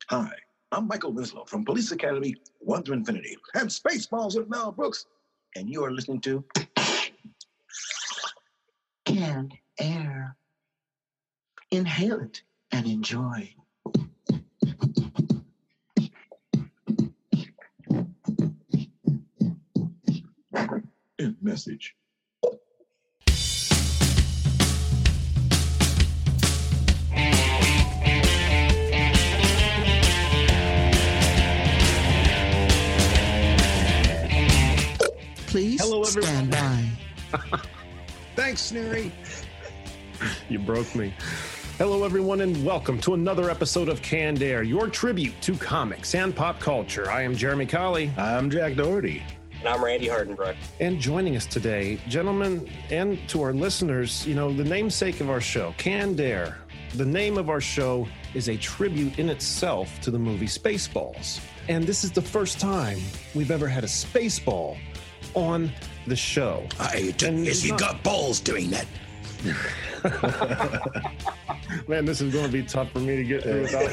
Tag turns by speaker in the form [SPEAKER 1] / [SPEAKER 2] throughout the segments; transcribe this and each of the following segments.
[SPEAKER 1] Hi, I'm Michael Winslow from Police Academy 1 to Infinity and Spaceballs with Mel Brooks. And you are listening to Canned Air. Inhale it and enjoy. End message.
[SPEAKER 2] Please stand by.
[SPEAKER 3] Thanks, Sneery.
[SPEAKER 4] You broke me. Hello, everyone, and welcome to another episode of Canned Air, your tribute to comics and pop culture. I am Jeremy Colley.
[SPEAKER 3] I'm Jack Doherty.
[SPEAKER 5] And I'm Randy Hardenbrook.
[SPEAKER 4] And joining us today, gentlemen, and to our listeners, the namesake of our show, Canned Air. The name of our show is a tribute in itself to the movie Spaceballs. And this is the first time we've ever had a Spaceball on the show.
[SPEAKER 3] If you got balls doing that.
[SPEAKER 4] Man, this is going to be tough for me to get through without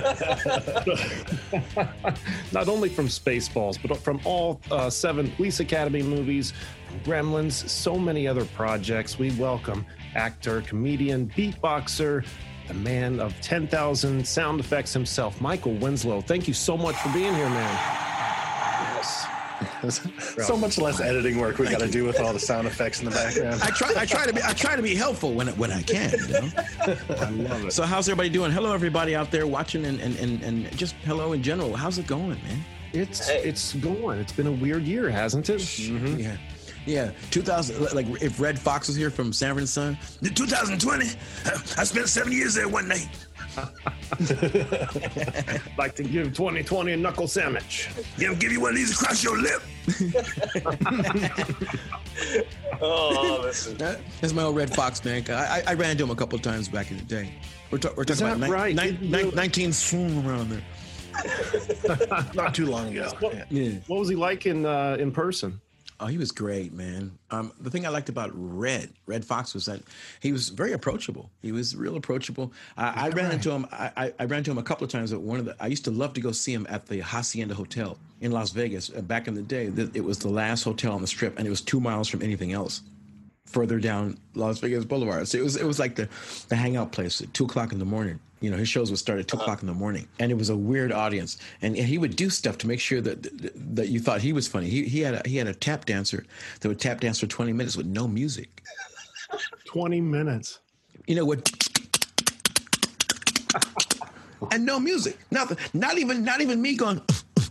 [SPEAKER 4] laughing. Not only from Spaceballs, but from all 7 Police Academy movies, Gremlins, so many other projects. We welcome actor, comedian, beatboxer, the man of 10,000 sound effects himself, Michael Winslow. Thank you so much for being here, man.
[SPEAKER 3] So much less editing work we got to do with all the sound effects in the background.
[SPEAKER 2] I try to be helpful when I can.
[SPEAKER 4] I love it.
[SPEAKER 2] So how's everybody doing? Hello, everybody out there watching, and just hello in general. How's it going, man?
[SPEAKER 4] It's going. It's been a weird year, hasn't it?
[SPEAKER 2] Mm-hmm. Yeah. 2000. Like if Red Fox was here from Sanford and Son. 2020. I spent 7 years there one night.
[SPEAKER 4] Like to give 2020 a knuckle sandwich.
[SPEAKER 2] Give you one of these across your lip. That's my old Red Fox, man. I ran into him a couple of times back in the day. We're talking about 19 swoon around there.
[SPEAKER 3] Not too long ago.
[SPEAKER 4] What was he like in person?
[SPEAKER 2] Oh, he was great, man. The thing I liked about Red Fox was that he was very approachable. He was real approachable. I ran into him. I ran into him a couple of times at I used to love to go see him at the Hacienda Hotel in Las Vegas. Back in the day, it was the last hotel on the Strip, and it was 2 miles from anything else, further down Las Vegas Boulevard. So it was like the hangout place at 2:00 in the morning. His shows would start at 2:00 in the morning, and it was a weird audience. And he would do stuff to make sure that you thought he was funny. He had a tap dancer that would tap dance for 20 minutes with no music.
[SPEAKER 4] 20 minutes.
[SPEAKER 2] What? And no music. Nothing. Not even me going.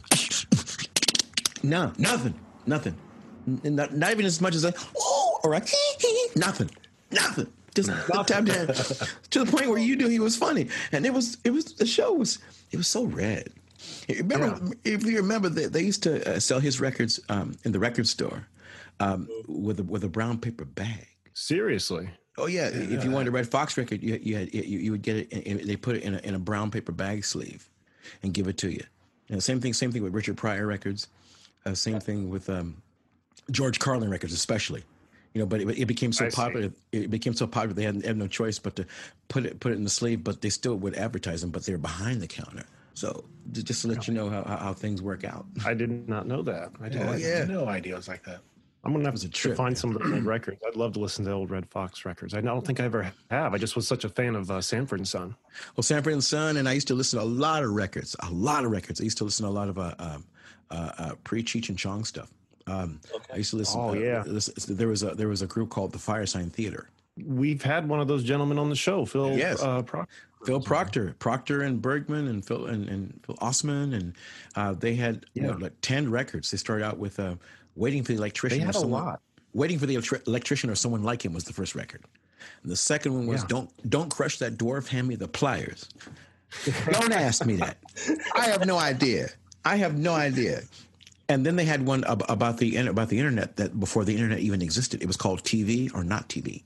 [SPEAKER 2] No, nothing. Not even as much as or a nothing. Just tap dance to the point where you knew he was funny, and the show was so Red. If you remember, they used to sell his records in the record store with a brown paper bag.
[SPEAKER 4] Seriously?
[SPEAKER 2] Oh yeah. If you wanted a Red Fox record, you would get it. They put it in a brown paper bag sleeve and give it to you. Same thing with Richard Pryor records. Same thing with George Carlin records, especially. But it became so popular. It became so popular they had no choice but to put it in the sleeve. But they still would advertise them. But they're behind the counter. So just to let you know how things work out.
[SPEAKER 4] I did not know that. I
[SPEAKER 3] had no idea it was like that.
[SPEAKER 4] I'm gonna have to find some of the old records. I'd love to listen to old Red Fox records. I don't think I ever have. I just was such a fan of Sanford and Son.
[SPEAKER 2] Well, Sanford and Son, and I used to listen to a lot of records. I used to listen to a lot of pre-Cheech and Chong stuff. I used to listen.
[SPEAKER 4] Oh yeah.
[SPEAKER 2] There was a group called the Firesign Theater.
[SPEAKER 4] We've had one of those gentlemen on the show, Phil.
[SPEAKER 2] Yes.
[SPEAKER 4] Proctor.
[SPEAKER 2] Phil Proctor and Bergman and Phil Osman, and they had like 10 records. They started out with Waiting for the Electrician.
[SPEAKER 4] They had a lot.
[SPEAKER 2] Waiting for the Electrician or Someone Like Him was the first record. And the second one was Don't Crush That Dwarf, Hand Me the Pliers. Don't ask me that. I have no idea. And then they had one about the internet that before the internet even existed. It was called TV or Not TV.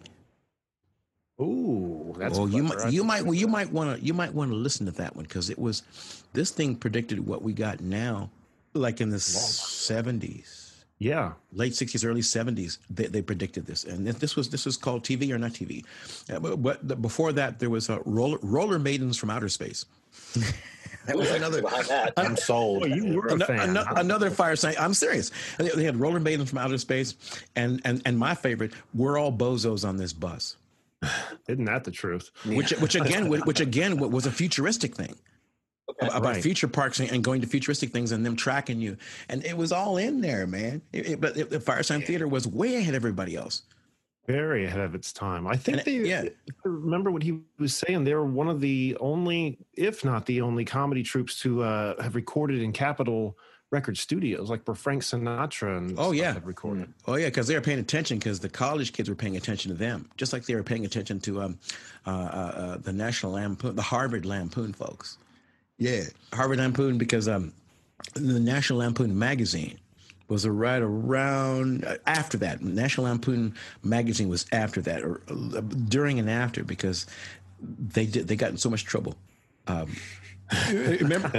[SPEAKER 4] Ooh, that's
[SPEAKER 2] you might want to listen to that one, because this thing predicted what we got now, like in the 70s.
[SPEAKER 4] Yeah,
[SPEAKER 2] late 60s, early 70s. They predicted this, and this was called TV or Not TV. But before that, there was Roller Maidens from Outer Space. That was another.
[SPEAKER 5] Behind that.
[SPEAKER 3] I'm sold.
[SPEAKER 4] Oh, you were a fan.
[SPEAKER 2] Another fire sign. I'm serious. They had rollerblading from outer space, and my favorite, we're all bozos on this bus.
[SPEAKER 4] Isn't that the truth?
[SPEAKER 2] Which again was a futuristic thing.
[SPEAKER 5] Okay.
[SPEAKER 2] About future parks and going to futuristic things and them tracking you, and it was all in there, man. But the Firesign Theater was way ahead of everybody else.
[SPEAKER 4] Very ahead of its time. I think
[SPEAKER 2] yeah.
[SPEAKER 4] if I remember what he was saying, they were one of the only, if not the only, comedy troupes to have recorded in Capitol Record Studios, like where Frank Sinatra and stuff had recorded.
[SPEAKER 2] Oh yeah, because they were paying attention because the college kids were paying attention to them, just like they were paying attention to the National Lampoon, the Harvard Lampoon folks. Yeah, Harvard Lampoon, because the National Lampoon magazine was right around after that. National Lampoon magazine was after that, or during and after, because they got in so much trouble. Remember,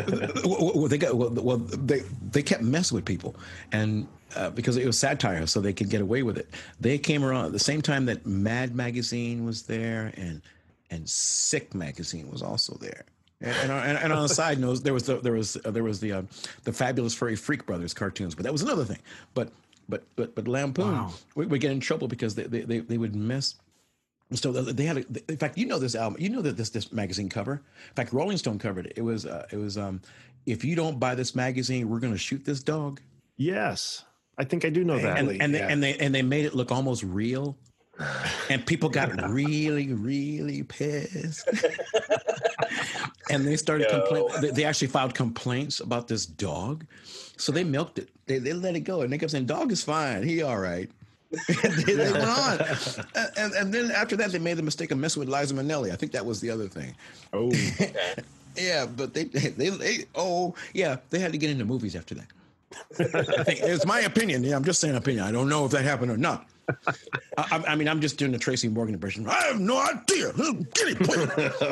[SPEAKER 2] they kept messing with people, and because it was satire, so they could get away with it. They came around at the same time that Mad magazine was there, and Sick magazine was also there. And on a side note, there was the Fabulous Furry Freak Brothers cartoons, but that was another thing. But Lampoon would get in trouble because they would mess. So they had in fact, this album, that this magazine cover. In fact, Rolling Stone covered it. It was if you don't buy this magazine, we're going to shoot this dog.
[SPEAKER 4] Yes, I think I do know that.
[SPEAKER 2] And they made it look almost real. And people got really, really pissed. And they started complaining. They actually filed complaints about this dog. So they milked it. They let it go. And they kept saying, dog is fine. He all right. And they went on. And then after that, they made the mistake of messing with Liza Minnelli. I think that was the other thing.
[SPEAKER 4] Oh.
[SPEAKER 2] Yeah, but they had to get into movies after that. I think it's my opinion. Yeah, I'm just saying opinion. I don't know if that happened or not. I mean, I'm just doing the Tracy Morgan impression. I have no idea. Guinea pig.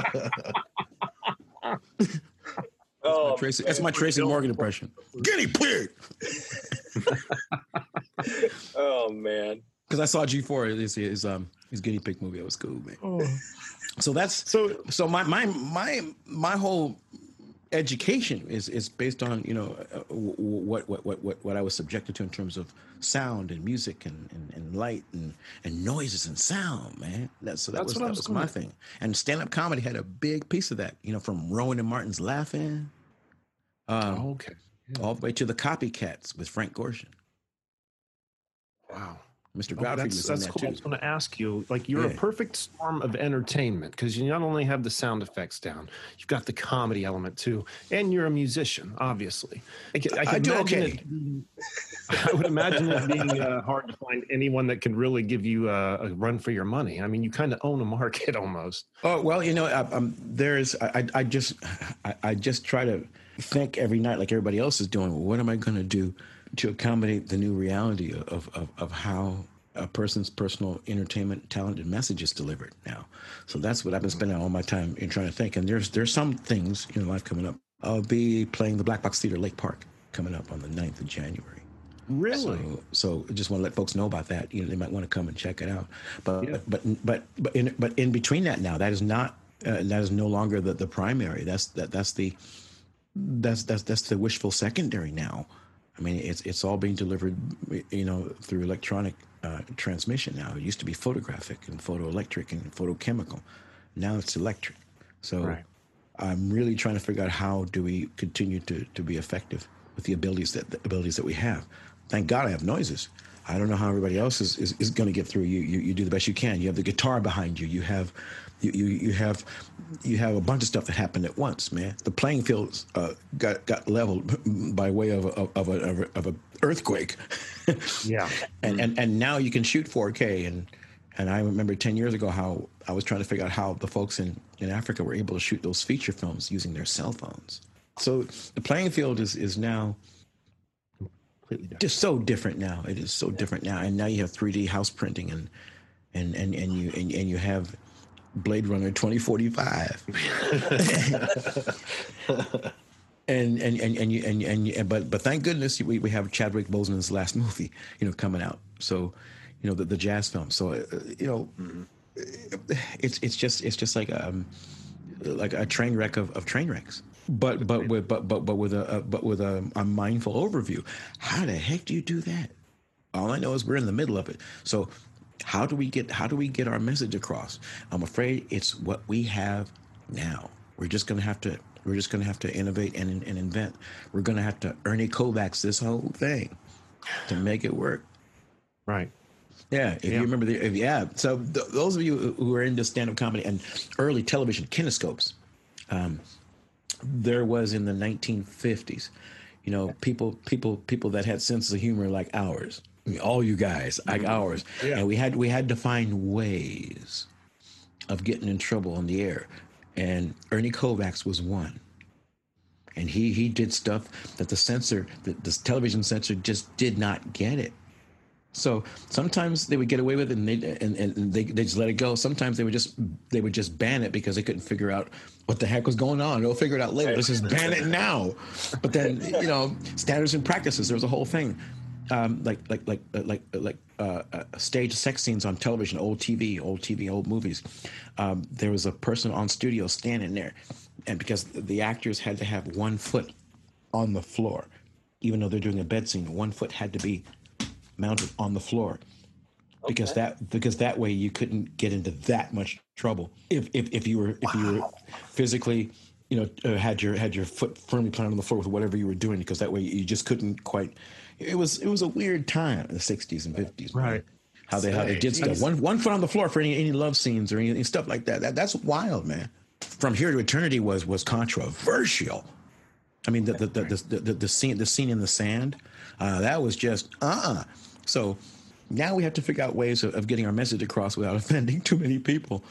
[SPEAKER 2] That's my Tracy Morgan impression. Guinea pig.
[SPEAKER 5] Oh man.
[SPEAKER 2] Because I saw G4 his guinea pig movie. That was cool, man. Oh. So my whole education is based on what I was subjected to in terms of sound and music and light and noises and sound, man. That was my thing. And stand-up comedy had a big piece of that. From Rowan and Martin's Laughing, all the way to the Copycats with Frank Gorshin.
[SPEAKER 4] Wow.
[SPEAKER 2] Mr. Godfrey was in that
[SPEAKER 4] cool.
[SPEAKER 2] too.
[SPEAKER 4] I was going to ask you, you're a perfect storm of entertainment because you not only have the sound effects down, you've got the comedy element too, and you're a musician, obviously. I would imagine it being hard to find anyone that can really give you a run for your money. I mean, you kind of own a market almost.
[SPEAKER 2] Oh well, I just try to think every night, like everybody else is doing. Well, what am I going to do to accommodate the new reality of how a person's personal entertainment, talent, and message is delivered now? So that's what I've been spending all my time in trying to think. And there's some things in life coming up. I'll be playing the Black Box Theater Lake Park coming up on the 9th of January.
[SPEAKER 4] Really?
[SPEAKER 2] So I just want to let folks know about that. They might want to come and check it out. But in between that now, that is not that is no longer the primary. That's the wishful secondary now. I mean, it's all being delivered, through electronic transmission now. It used to be photographic and photoelectric and photochemical. Now it's electric. So I'm really trying to figure out how do we continue to be effective with the abilities that we have. Thank God I have noises. I don't know how everybody else is going to get through. You do the best you can. You have the guitar behind you. You have a bunch of stuff that happened at once, man. The playing fields got leveled by way of a earthquake.
[SPEAKER 4] Yeah.
[SPEAKER 2] And now you can shoot 4K. And I remember 10 years ago how I was trying to figure out how the folks in Africa were able to shoot those feature films using their cell phones. So the playing field is now just so different now. It is so different now. And now you have 3D house printing and you have Blade Runner 2045. But thank goodness we have Chadwick Boseman's last movie, coming out. So, the jazz film. So, it's just like a train wreck of train wrecks. with a mindful overview. How the heck do you do that? All I know is we're in the middle of it. So how do we get our message across? I'm afraid it's what we have now. We're just gonna have to innovate and invent. We're gonna have to Ernie Kovacs this whole thing to make it work.
[SPEAKER 4] Right.
[SPEAKER 2] Yeah, if you remember So those of you who are into stand-up comedy and early television kinescopes, there was in the 1950s, people that had senses of humor like ours. I mean, all you guys like ours, and we had to find ways of getting in trouble on the air, and Ernie Kovacs was one. And he did stuff that the television censor just did not get it. So sometimes they would get away with it, and they just let it go. Sometimes they would just ban it because they couldn't figure out what the heck was going on. They'll figure it out later. Let's just ban it now. But then standards and practices. There was a whole thing, like stage sex scenes on television, old movies. There was a person on studio standing there, and because the actors had to have 1 foot on the floor, even though they're doing a bed scene, 1 foot had to be mounted on the floor, because that way you couldn't get into that much trouble if you were physically had your foot firmly planted on the floor with whatever you were doing, because that way you just couldn't quite. It was a weird time in the 60s and 50s,
[SPEAKER 4] right?
[SPEAKER 2] How they did stuff. One foot on the floor for any love scenes or any stuff like that. That's wild, man. From Here to Eternity was controversial. I mean, the scene in the sand, that was just So now we have to figure out ways of getting our message across without offending too many people,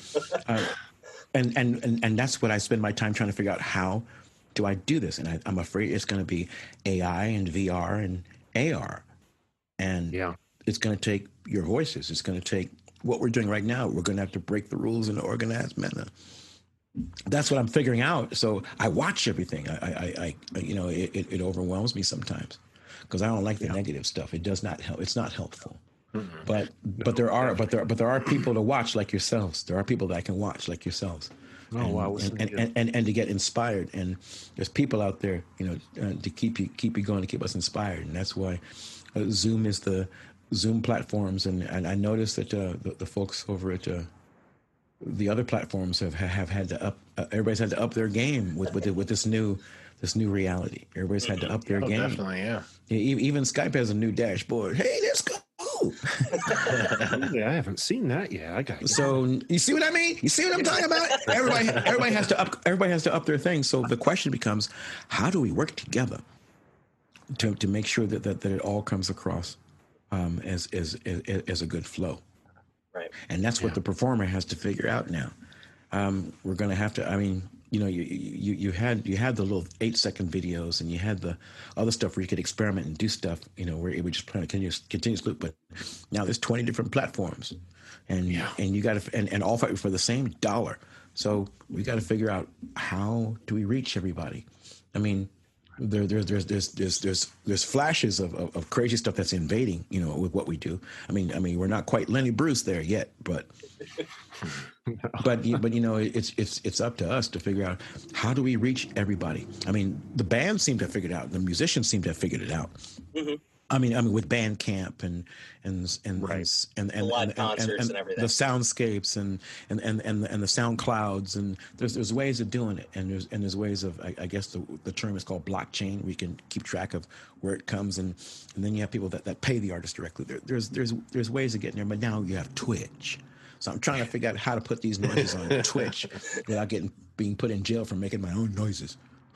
[SPEAKER 2] and that's what I spend my time trying to figure out. How do I do this? And I'm afraid it's going to be AI and VR and AR, and it's going to take your voices. It's going to take what we're doing right now. We're going to have to break the rules in an organized manner. That's what I'm figuring out. So I watch everything. It overwhelms me sometimes because I don't like the negative stuff. It does not help. It's not helpful. Mm-hmm. But there are people to watch like yourselves. There are people that I can watch like yourselves.
[SPEAKER 4] Oh wow!
[SPEAKER 2] And to get inspired. And there's people out there, to keep you going, to keep us inspired. And that's why Zoom is the Zoom platforms. And I noticed that the folks over at the other platforms have had to everybody's had to up their game with this new reality. Everybody's had to up their game.
[SPEAKER 3] Definitely, yeah.
[SPEAKER 2] Even Skype has a new dashboard. Hey, let's go.
[SPEAKER 4] Yeah, I haven't seen that yet.
[SPEAKER 2] So you see what I mean? You see what I'm talking about? Everybody has to up their thing. So the question becomes, how do we work together to make sure that it all comes across as a good flow?
[SPEAKER 5] Right.
[SPEAKER 2] And that's what the performer has to figure out now. We're going to have to. I mean, you had the little 8-second videos, and you had the other stuff where you could experiment and do stuff, where it would just play a continuous loop. But now there's 20 different platforms, and you got to and all fight for the same dollar. So we got to figure out, how do we reach everybody? I mean, there's flashes of crazy stuff that's invading, with what we do. I mean, we're not quite Lenny Bruce there yet, but it's up to us to figure out, how do we reach everybody? I mean, the bands seem to have figured it out. The musicians seem to have figured it out. Mm-hmm. I mean, with Bandcamp and
[SPEAKER 5] live concerts and everything,
[SPEAKER 2] the soundscapes and the sound clouds, and there's ways of doing it, and there's ways of, I guess the term is called blockchain. We can keep track of where it comes, and then you have people that pay the artist directly. There's ways of getting there, but now you have Twitch. So I'm trying to figure out how to put these noises on Twitch without being put in jail for making my own noises.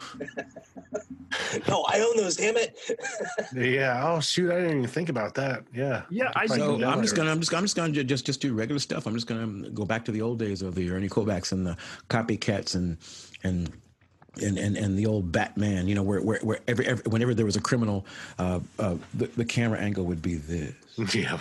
[SPEAKER 5] No, I own those, damn it.
[SPEAKER 3] Yeah. Oh shoot, I didn't even think about that. Yeah.
[SPEAKER 4] Yeah.
[SPEAKER 2] So I'm just gonna just do regular stuff. I'm just gonna go back to the old days of the Ernie Kovacs and the copycats and the old Batman. Where whenever there was a criminal, the camera angle would be this.
[SPEAKER 3] Yeah.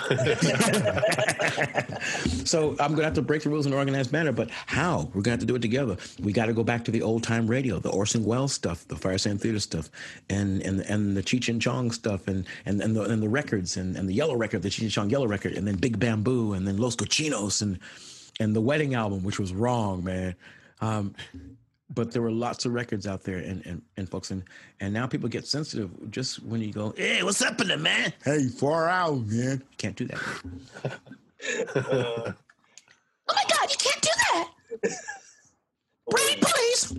[SPEAKER 2] So I'm gonna have to break the rules in an organized manner, but how? We're gonna have to do it together. We got to go back to the old time radio, the Orson Welles stuff, the Firesign Theater stuff, and the Cheech and Chong stuff, and the records, and the Yellow record, the Cheech and Chong Yellow record, and then Big Bamboo, and then Los Cochinos, and the Wedding album, which was wrong, man. but there were lots of records out there, and folks, and now people get sensitive just when you go, hey, what's happening, man? Hey, far out, man. You can't do that.
[SPEAKER 5] Uh,
[SPEAKER 2] Oh my God, you can't do that. Rain, please.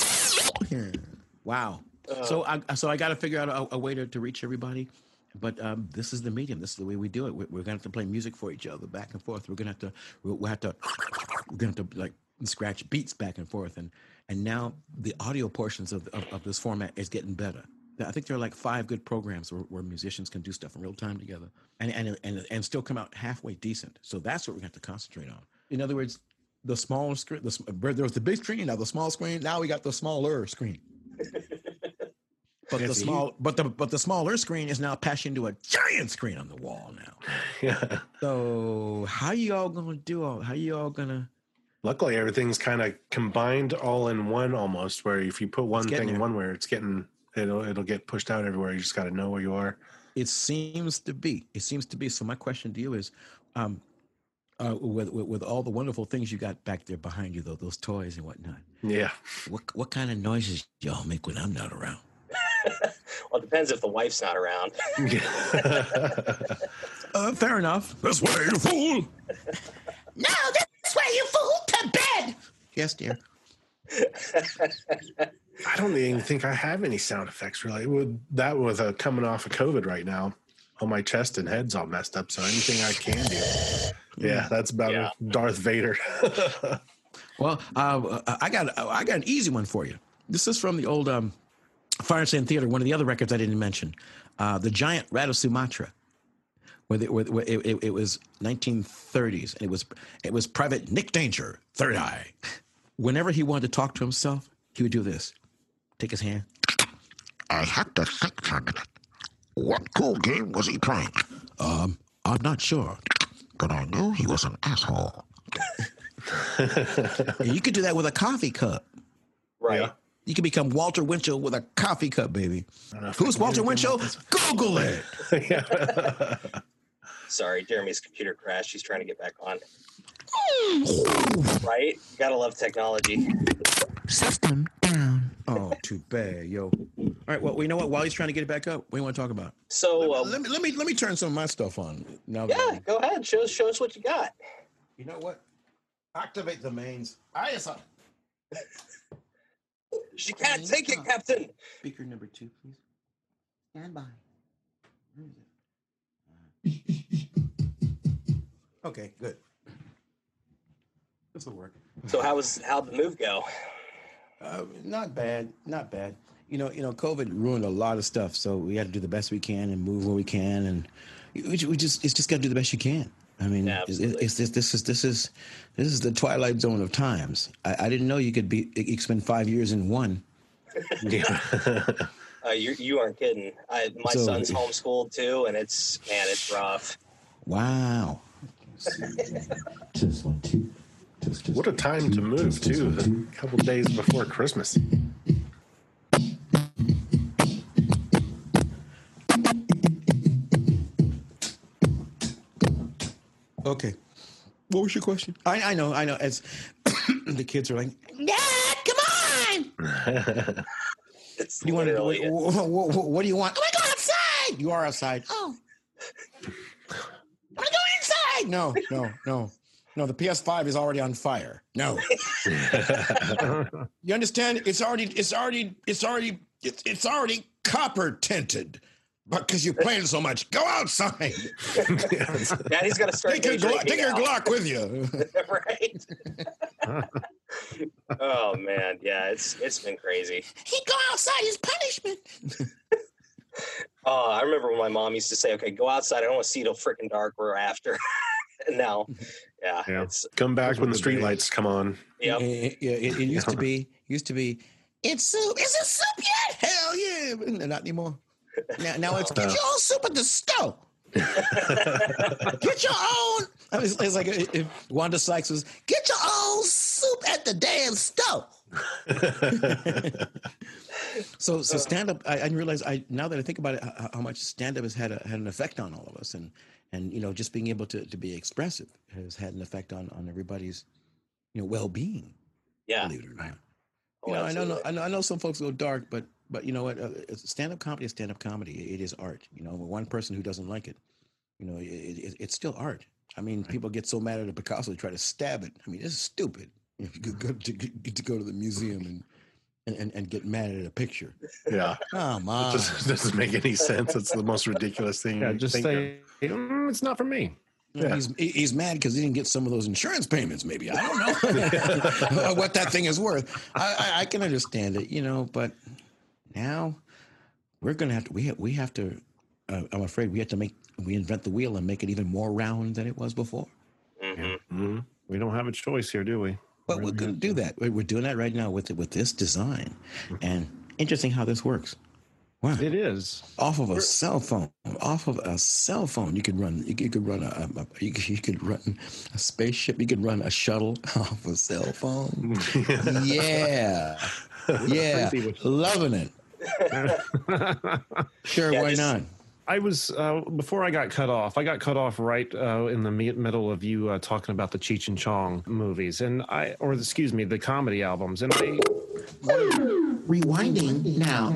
[SPEAKER 2] Wow. So I got to figure out a way to reach everybody. But this is the medium. This is the way we do it. We're going to have to play music for each other back and forth. We're going to have to like scratch beats back and forth. And now the audio portions of this format is getting better. I think there are like 5 good programs where musicians can do stuff in real time together and still come out halfway decent. So that's what we're going to have to concentrate on. In other words, the smaller screen, there was the big screen, now the small screen, now we got the smaller screen. But the smaller screen is now passed into a giant screen on the wall now.
[SPEAKER 4] Yeah.
[SPEAKER 2] So how you all gonna do all? How you all gonna?
[SPEAKER 4] Luckily, everything's kind of combined all in one almost. Where if you put one thing one way, it'll get pushed out everywhere. You just got to know where you are.
[SPEAKER 2] It seems to be. So my question to you is, with all the wonderful things you got back there behind you, though, those toys and whatnot.
[SPEAKER 4] Yeah.
[SPEAKER 2] What kind of noises y'all make when I'm not around?
[SPEAKER 5] Well, it depends if the wife's not around.
[SPEAKER 2] Fair enough. This way, you fool. No, this way, you fool. To bed. Yes, dear.
[SPEAKER 4] I don't even think I have any sound effects really. With coming off of COVID right now, all my chest and head's all messed up. So anything I can do, that's about it. Darth Vader.
[SPEAKER 2] Well, I got an easy one for you. This is from the old Firestand Theater. One of the other records I didn't mention, the Giant Rat of Sumatra. Where it was 1930s, and it was Private Nick Danger, Third Eye. Whenever he wanted to talk to himself, he would do this. Take his hand.
[SPEAKER 6] I had to think for a minute. What cool game was he playing?
[SPEAKER 2] I'm not sure.
[SPEAKER 6] But I knew he was an asshole.
[SPEAKER 2] You could do that with a coffee cup.
[SPEAKER 5] Right.
[SPEAKER 4] Yeah.
[SPEAKER 2] You can become Walter Winchell with a coffee cup, baby. Who's Walter Winchell? Google it.
[SPEAKER 5] Sorry, Jeremy's computer crashed. She's trying to get back on. Right? You gotta love technology.
[SPEAKER 6] System down.
[SPEAKER 2] Oh, too bad, yo. All right, well, you know what? While he's trying to get it back up, what do you want to talk about?
[SPEAKER 5] So
[SPEAKER 2] let me turn some of my stuff on. Now
[SPEAKER 5] go ahead. Show us what you got.
[SPEAKER 2] You know what? Activate the mains. ISI.
[SPEAKER 5] She can't take it, Captain.
[SPEAKER 2] Speaker number 2, please. Stand by. Where is it? Okay, good. This will work.
[SPEAKER 5] So how'd the move go?
[SPEAKER 2] Not bad. You know, COVID ruined a lot of stuff, so we had to do the best we can and move where we can, and it's just got to do the best you can. I mean,
[SPEAKER 5] Yeah,
[SPEAKER 2] this is the twilight zone of times. I didn't know you could spend 5 years in one.
[SPEAKER 4] Yeah.
[SPEAKER 5] You aren't kidding. My son's homeschooled too, and it's rough.
[SPEAKER 2] Wow.
[SPEAKER 6] Just 1, 2. Just
[SPEAKER 4] What a time to move too. A couple days before Christmas.
[SPEAKER 2] Okay. What was your question? I know. As the kids are like, Dad, come on.
[SPEAKER 5] It's
[SPEAKER 2] What do you want?
[SPEAKER 5] literally it.
[SPEAKER 2] What do you want? I want to go outside. You are outside. Oh. I want to go inside. No. The PS5 is already on fire. No. You understand? It's already copper tinted. But because you're playing so much, go outside.
[SPEAKER 5] Daddy's got to start.
[SPEAKER 2] Take your Glock with you.
[SPEAKER 5] Right. Oh man, yeah, it's been crazy.
[SPEAKER 2] He'd go outside. His punishment.
[SPEAKER 5] Oh, I remember when my mom used to say, "Okay, go outside. I don't want to see till freaking dark. We're after." And now, yeah, it's
[SPEAKER 4] Come back when the street lights come on.
[SPEAKER 5] yep.
[SPEAKER 2] It used to be. It's soup. Is it soup yet? Hell yeah! Not anymore. Now it's get your own soup at the stove. Get your own. It's like if Wanda Sykes was get your own soup at the damn stove. So stand up. I didn't realize. Now that I think about it, how much stand up has had an effect on all of us, and just being able to be expressive has had an effect on everybody's well being.
[SPEAKER 5] Yeah.
[SPEAKER 2] Believe it or not. You know, I know some folks go dark, but you know what? Stand-up comedy is stand-up comedy. It is art. You know, one person who doesn't like it, you know, it's still art. I mean, people get so mad at a Picasso they try to stab it. I mean, it's stupid. You could go to the museum and get mad at a picture.
[SPEAKER 3] Yeah.
[SPEAKER 2] Come on.
[SPEAKER 3] It just doesn't make any sense. It's the most ridiculous thing.
[SPEAKER 4] Yeah, just say, it's not for me.
[SPEAKER 2] Yeah. He's mad because he didn't get some of those insurance payments. Maybe, I don't know what that thing is worth. I can understand it, you know, but now we're gonna have to. We have to. I'm afraid we have to invent the wheel and make it even more round than it was before.
[SPEAKER 5] Mm-hmm.
[SPEAKER 4] Mm-hmm. We don't have a choice here, do we?
[SPEAKER 2] But we're going to do that. We're doing that right now with this design, and interesting how this works. Wow,
[SPEAKER 4] it is
[SPEAKER 2] off of a cell phone. Off of a cell phone, you could run. You could run you could run a spaceship. You could run a shuttle off a cell phone. Yeah, loving it. Sure, why not?
[SPEAKER 4] I was before I got cut off. I got cut off right in the middle of you talking about the Cheech and Chong movies, the comedy albums, and
[SPEAKER 6] Rewinding now.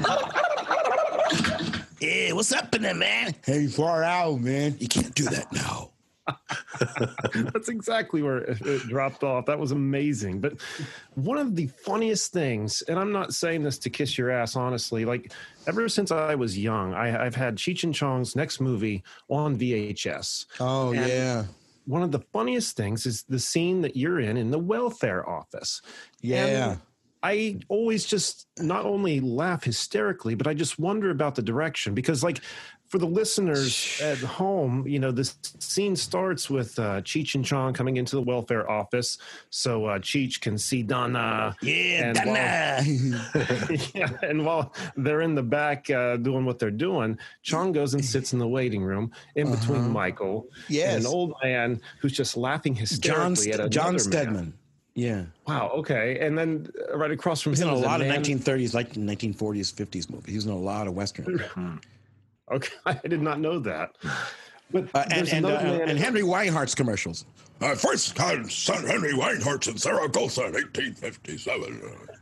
[SPEAKER 2] Hey, what's up in there, man? Hey, far out, man. You can't do that now.
[SPEAKER 4] That's exactly where it dropped off. That was amazing. But one of the funniest things, and I'm not saying this to kiss your ass, honestly, like ever since I was young, I've had Cheech and Chong's next movie on VHS.
[SPEAKER 2] Oh, and yeah.
[SPEAKER 4] One of the funniest things is the scene that you're in the welfare office.
[SPEAKER 2] Yeah.
[SPEAKER 4] And I always just not only laugh hysterically, but I just wonder about the direction because, like, for the listeners at home, you know, this scene starts with Cheech and Chong coming into the welfare office so Cheech can see Donna.
[SPEAKER 2] Yeah, and Donna.
[SPEAKER 4] And while they're in the back doing what they're doing, Chong goes and sits in the waiting room in between Michael and an old man who's just laughing hysterically at
[SPEAKER 2] John
[SPEAKER 4] Stedman.
[SPEAKER 2] Man. Yeah.
[SPEAKER 4] Wow. Okay. And then right across from
[SPEAKER 2] him,
[SPEAKER 4] he's
[SPEAKER 2] in a lot of 1930s, like 1940s, 50s movies. He's in a lot of westerns.
[SPEAKER 4] Okay, I did not know that. But
[SPEAKER 2] and Henry Weinhardt's commercials.
[SPEAKER 6] First time son Henry Weinhardt in Zaragoza in 1857.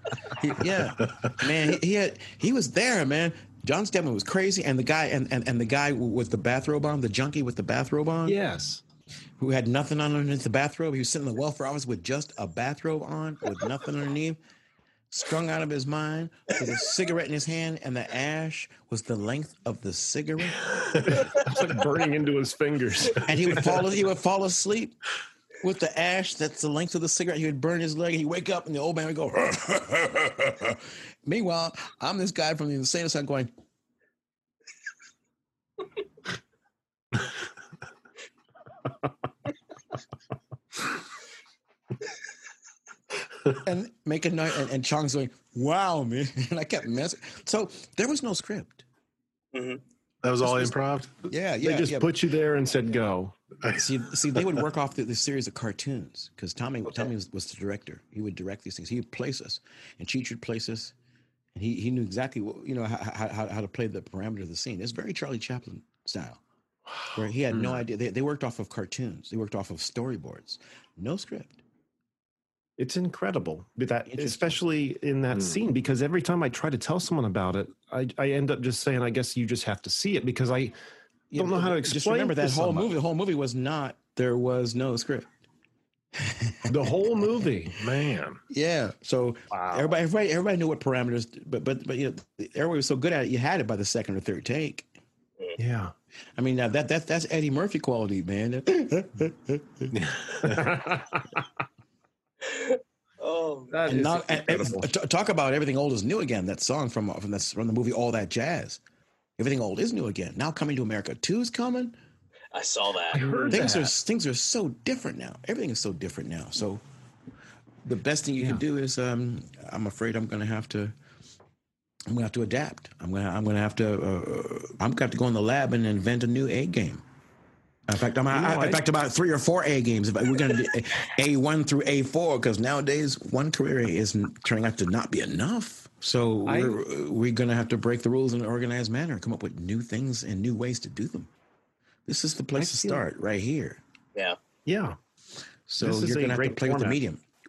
[SPEAKER 2] Man, he was there, man. John Stedman was crazy, and the guy and the guy with the bathrobe on, the junkie with the bathrobe on.
[SPEAKER 4] Yes.
[SPEAKER 2] Who had nothing on underneath the bathrobe. He was sitting in the welfare office with just a bathrobe on, with nothing underneath, strung out of his mind, with a cigarette in his hand, and the ash was the length of the cigarette.
[SPEAKER 4] It's like burning into his fingers.
[SPEAKER 2] And he would fall asleep with the ash that's the length of the cigarette. He would burn his leg, and he'd wake up, and the old man would go. Meanwhile, I'm this guy from the insane asylum going. And make a noise, and Chong's going, wow, man. And I kept messing. So there was no script.
[SPEAKER 3] Mm-hmm. That was all improv?
[SPEAKER 2] Yeah.
[SPEAKER 4] They just put you there and said, go.
[SPEAKER 2] See, they would work off the series of cartoons because Tommy was the director. He would direct these things. He would place us, and Cheech would place us, and he knew exactly how to play the parameter of the scene. It's very Charlie Chaplin style, where he had no idea. They worked off of cartoons. They worked off of storyboards. No script.
[SPEAKER 4] It's incredible, that especially in that scene, because every time I try to tell someone about it, I end up just saying, I guess you just have to see it because I don't know how to explain.
[SPEAKER 2] Just remember that whole movie. The whole movie was not. There was no script.
[SPEAKER 4] The whole movie,
[SPEAKER 3] man.
[SPEAKER 2] Yeah. So everybody knew what parameters, but everybody was so good at it. You had it by the second or third take.
[SPEAKER 4] Yeah.
[SPEAKER 2] I mean, now that's Eddie Murphy quality, man.
[SPEAKER 5] Oh,
[SPEAKER 4] that is incredible.
[SPEAKER 2] Talk about everything old is new again. That song from the movie All That Jazz. Everything old is new again. Now Coming to America 2 is coming.
[SPEAKER 5] I saw that.
[SPEAKER 4] I heard
[SPEAKER 2] things are so different now. Everything is so different now. So the best thing you can do is I'm afraid I'm going to have to adapt. I'm going to have to go in the lab and invent a new A game. In fact, about 3 or 4 A games. We're going to do A1 through A4 because nowadays one career is turning out to not be enough. So we're going to have to break the rules in an organized manner and come up with new things and new ways to do them. This is the place to start right here.
[SPEAKER 5] Yeah.
[SPEAKER 4] Yeah.
[SPEAKER 2] So you're going to have to play with the medium.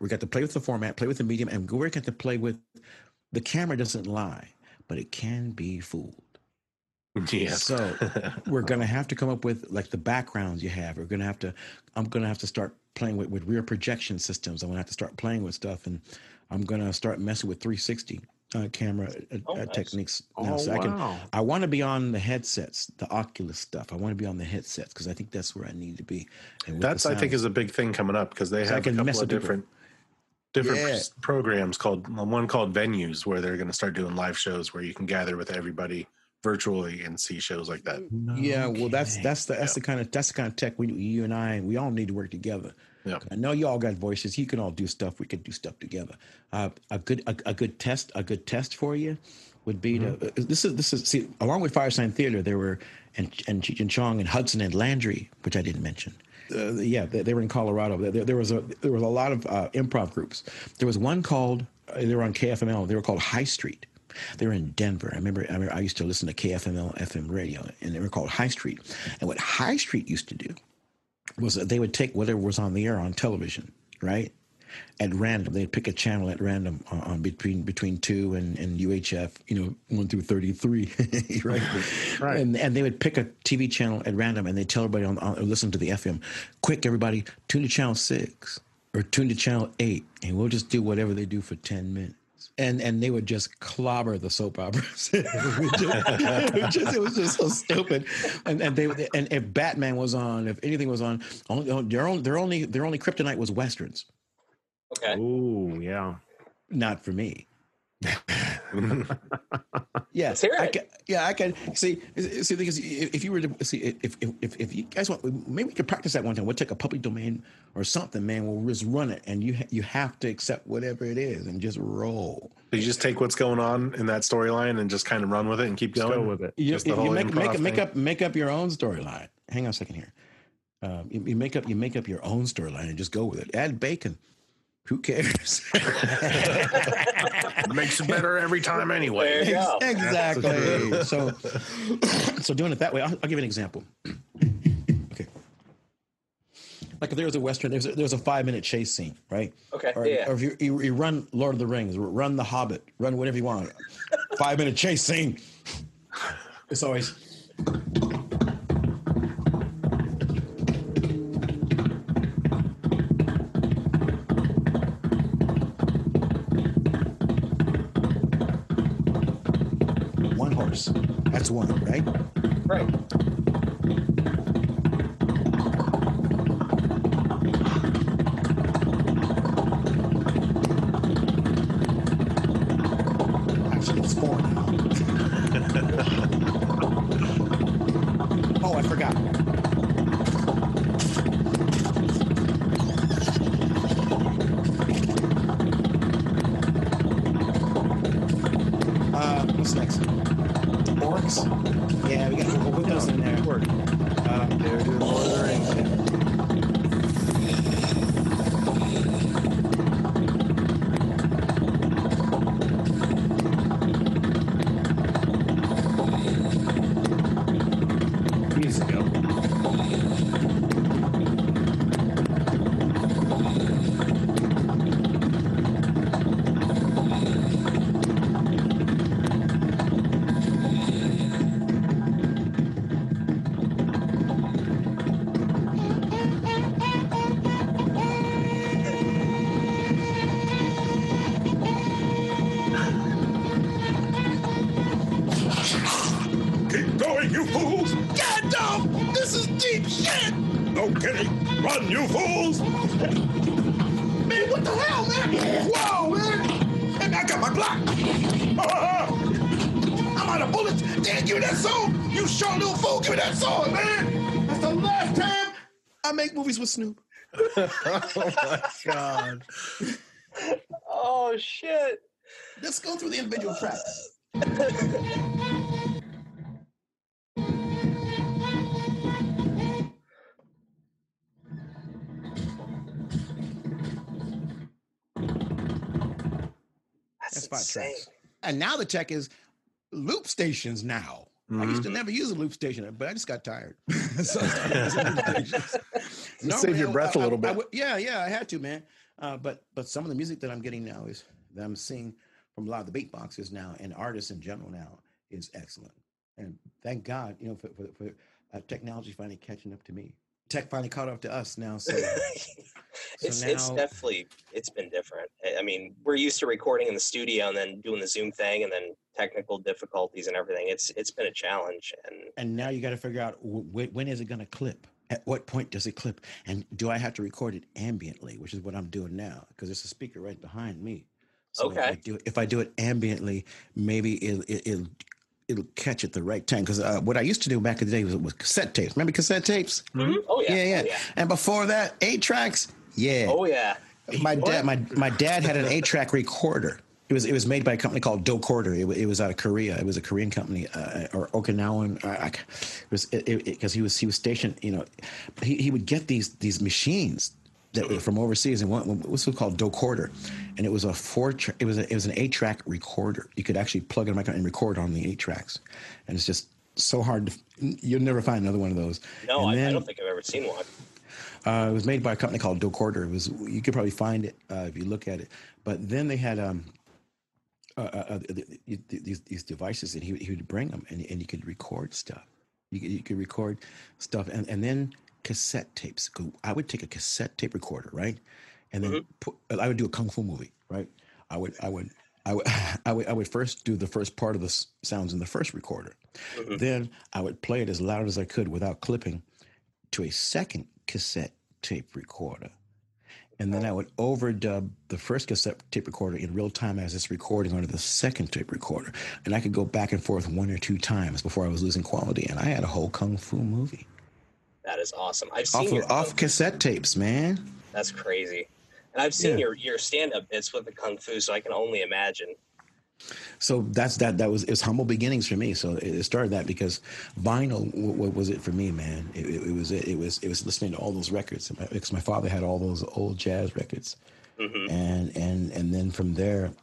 [SPEAKER 2] We got to play with the format, play with the medium, and we got to play with the camera doesn't lie, but it can be fooled.
[SPEAKER 3] Yeah.
[SPEAKER 2] So we're going to have to come up with like the backgrounds you have. I'm going to have to start playing with rear projection systems. I'm going to have to start playing with stuff, and I'm going to start messing with 360 camera techniques now. So I want to be on the headsets, the Oculus stuff. I want to be on the headsets because I think that's where I need to be. And
[SPEAKER 3] that's, I think, is a big thing coming up because they have a couple of different programs called Venues where they're going to start doing live shows where you can gather with everybody virtually and see shows like that.
[SPEAKER 2] Well, that's the kind of tech you and I we all need to work together.
[SPEAKER 3] Yeah.
[SPEAKER 2] I know you all got voices. You can all do stuff. We can do stuff together. A good test for you would be to this is see, along with Firesign Theater, there were and Cheech and Chong and Hudson and Landry, which I didn't mention. They were in Colorado. There was a lot of improv groups. There was one called they were on KFML. They were called High Street. They were in Denver. I remember I used to listen to KFML FM radio, and they were called High Street. And what High Street used to do was that they would take whatever was on the air on television, right, at random. They'd pick a channel at random on between 2 and UHF, 1 through 33, right? Right. And they would pick a TV channel at random, and they'd tell everybody on listen to the FM, quick, everybody, tune to channel 6 or tune to channel 8, and we'll just do whatever they do for 10 minutes. And they would just clobber the soap operas. It was just so stupid. And if Batman was on, if anything was on, their only kryptonite was westerns.
[SPEAKER 5] Okay.
[SPEAKER 4] Oh yeah.
[SPEAKER 2] Not for me. Yeah, I can see because if you were to see if you guys want, maybe we could practice that one time. We'll take a public domain or something, man. We'll just run it, and you have to accept whatever it is and just roll.
[SPEAKER 3] So you just take what's going on in that storyline and just kind of run with it and keep going.
[SPEAKER 4] Go with it.
[SPEAKER 2] You make up your own storyline. Hang on a second here. You make up your own storyline and just go with it. Add bacon. Who cares?
[SPEAKER 3] It makes it better every time anyway.
[SPEAKER 5] There you go.
[SPEAKER 2] Exactly. So doing it that way, I'll give you an example. Okay. Like if there was a Western, there's a 5-minute chase scene, right?
[SPEAKER 5] Okay.
[SPEAKER 2] Or if you run Lord of the Rings, run The Hobbit, run whatever you want. 5-minute chase scene. It's always... That's one, right?
[SPEAKER 5] Right.
[SPEAKER 2] Actually, it's 4 now. Oh, I forgot. What's next? Orcs? Yeah, we got we'll put those in there.
[SPEAKER 4] They're doing Lord of the Rings. Years ago.
[SPEAKER 1] Keep going, you fools! Gandalf! This is deep shit! No kidding! Run, you fools! Man, what the hell, man? Whoa, man! And I got my Glock! I'm out of bullets! Dad, give me that sword! You short little fool, give me that sword, man! That's the last time I make movies with Snoop.
[SPEAKER 3] Oh my God.
[SPEAKER 5] Oh shit!
[SPEAKER 2] Let's go through the individual tracks. That's 5 tracks. And now the tech is loop stations now. I used to never use a loop station, but I just got tired. So I started using loop stations.
[SPEAKER 3] Save your breath a little bit.
[SPEAKER 2] I had to, man. But some of the music that I'm getting now is that I'm seeing from a lot of the beatboxers now and artists in general now is excellent. And thank God, for technology finally catching up to me. Tech finally caught up to us now. So,
[SPEAKER 5] it's been different. I mean, we're used to recording in the studio and then doing the Zoom thing, and then technical difficulties and everything. It's been a challenge.
[SPEAKER 2] And now you got to figure out when is it going to clip? At what point does it clip? And do I have to record it ambiently, which is what I'm doing now, because there's a speaker right behind me. So
[SPEAKER 5] okay.
[SPEAKER 2] If I do it ambiently, maybe it'll catch at the right time. Because what I used to do back in the day was cassette tapes. Remember cassette tapes?
[SPEAKER 5] Mm-hmm. Oh yeah.
[SPEAKER 2] Yeah.
[SPEAKER 5] Oh, yeah.
[SPEAKER 2] And before that, 8-tracks. Yeah.
[SPEAKER 5] Oh yeah.
[SPEAKER 2] My dad had an 8-track recorder. It was made by a company called Docorder. It was out of Korea. It was a Korean company or Okinawan. Because he was stationed. He would get these machines that were from overseas, and one was called Docorder, and it was it was an 8-track recorder. You could actually plug in a microphone and record on the 8 tracks, and it's just so hard you'll never find another one of those.
[SPEAKER 5] No, I don't think I've ever seen one.
[SPEAKER 2] It was made by a company called Docorder. You could probably find it if you look at it. But then they had these devices, and he would bring them, and you could record stuff. You could record stuff, and then cassette tapes. I would take a cassette tape recorder, right, and then I would do a kung fu movie, right. I would first do the first part of the sounds in the first recorder. Mm-hmm. Then I would play it as loud as I could without clipping to a second cassette tape recorder. And then I would overdub the first cassette tape recorder in real time as it's recording onto the second tape recorder. And I could go back and forth 1 or 2 times before I was losing quality. And I had a whole kung fu movie.
[SPEAKER 5] That is awesome. I've seen
[SPEAKER 2] off cassette tapes, man.
[SPEAKER 5] That's crazy. And I've seen your stand-up bits with the kung fu, so I can only imagine.
[SPEAKER 2] So that was humble beginnings for me. So it started that because vinyl was it for me, man. It was listening to all those records because my father had all those old jazz records, and then from there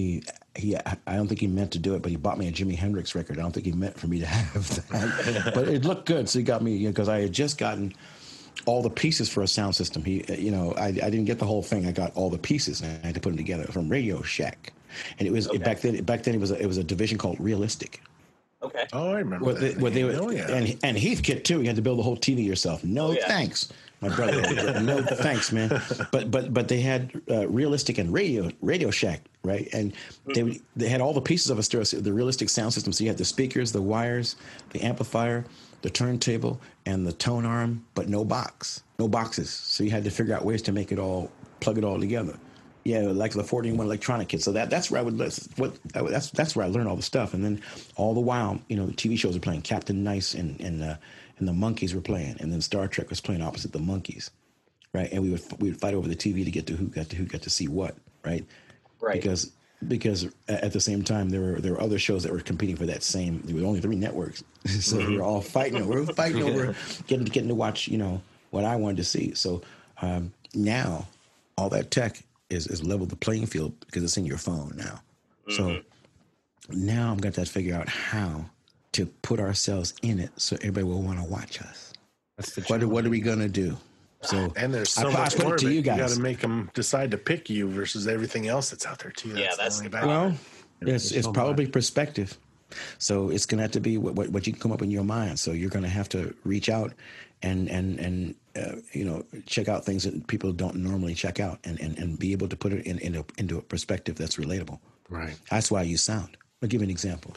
[SPEAKER 2] I don't think he meant to do it, but he bought me a Jimi Hendrix record. I don't think he meant for me to have that, but it looked good, so he got me because I had just gotten all the pieces for a sound system. I didn't get the whole thing. I got all the pieces and I had to put them together from Radio Shack. And it was back then. It was a division called Realistic.
[SPEAKER 5] Okay.
[SPEAKER 3] Oh, I remember that.
[SPEAKER 2] And Heathkit too. You had to build the whole TV yourself. Thanks, my brother. No thanks, man. But they had Realistic and Radio Shack, right? And they had all the pieces of a stereo, the Realistic sound system. So you had the speakers, the wires, the amplifier, the turntable, and the tone arm, but no boxes. So you had to figure out ways to plug it all together. Yeah, like the 41 electronic kit. So that's where that's where I learned all the stuff. And then all the while, the TV shows were playing. Captain Nice and the Monkeys were playing, and then Star Trek was playing opposite the Monkeys, right? And we would fight over the TV to get to who got to see what, right?
[SPEAKER 5] Right.
[SPEAKER 2] Because at the same time there were other shows that were competing for that same. There were only 3 networks, so we were all fighting. We were fighting over getting to watch what I wanted to see. So now all that tech is leveled the playing field because it's in your phone now. Mm-hmm. So now I'm going to figure out how to put ourselves in it so everybody will want to watch us.
[SPEAKER 4] That's the
[SPEAKER 2] what are we going to do? So
[SPEAKER 3] and there's so much more of it. You got to make them decide to pick you versus everything else that's out there too.
[SPEAKER 5] That's
[SPEAKER 2] well, it's probably perspective. So it's going to have to be what you can come up in your mind. So you're going to have to reach out and check out things that people don't normally check out and be able to put it into a perspective that's relatable.
[SPEAKER 3] Right.
[SPEAKER 2] That's why I use sound. I'll give you an example.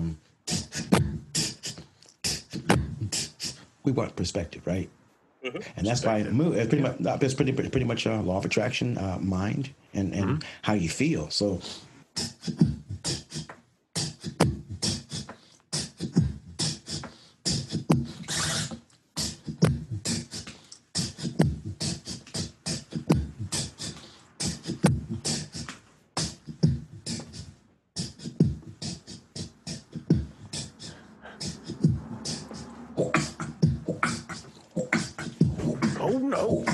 [SPEAKER 2] We want perspective, right? Mm-hmm. And that's why it's pretty much law of attraction, mind, and how you feel. So.
[SPEAKER 3] Oh no.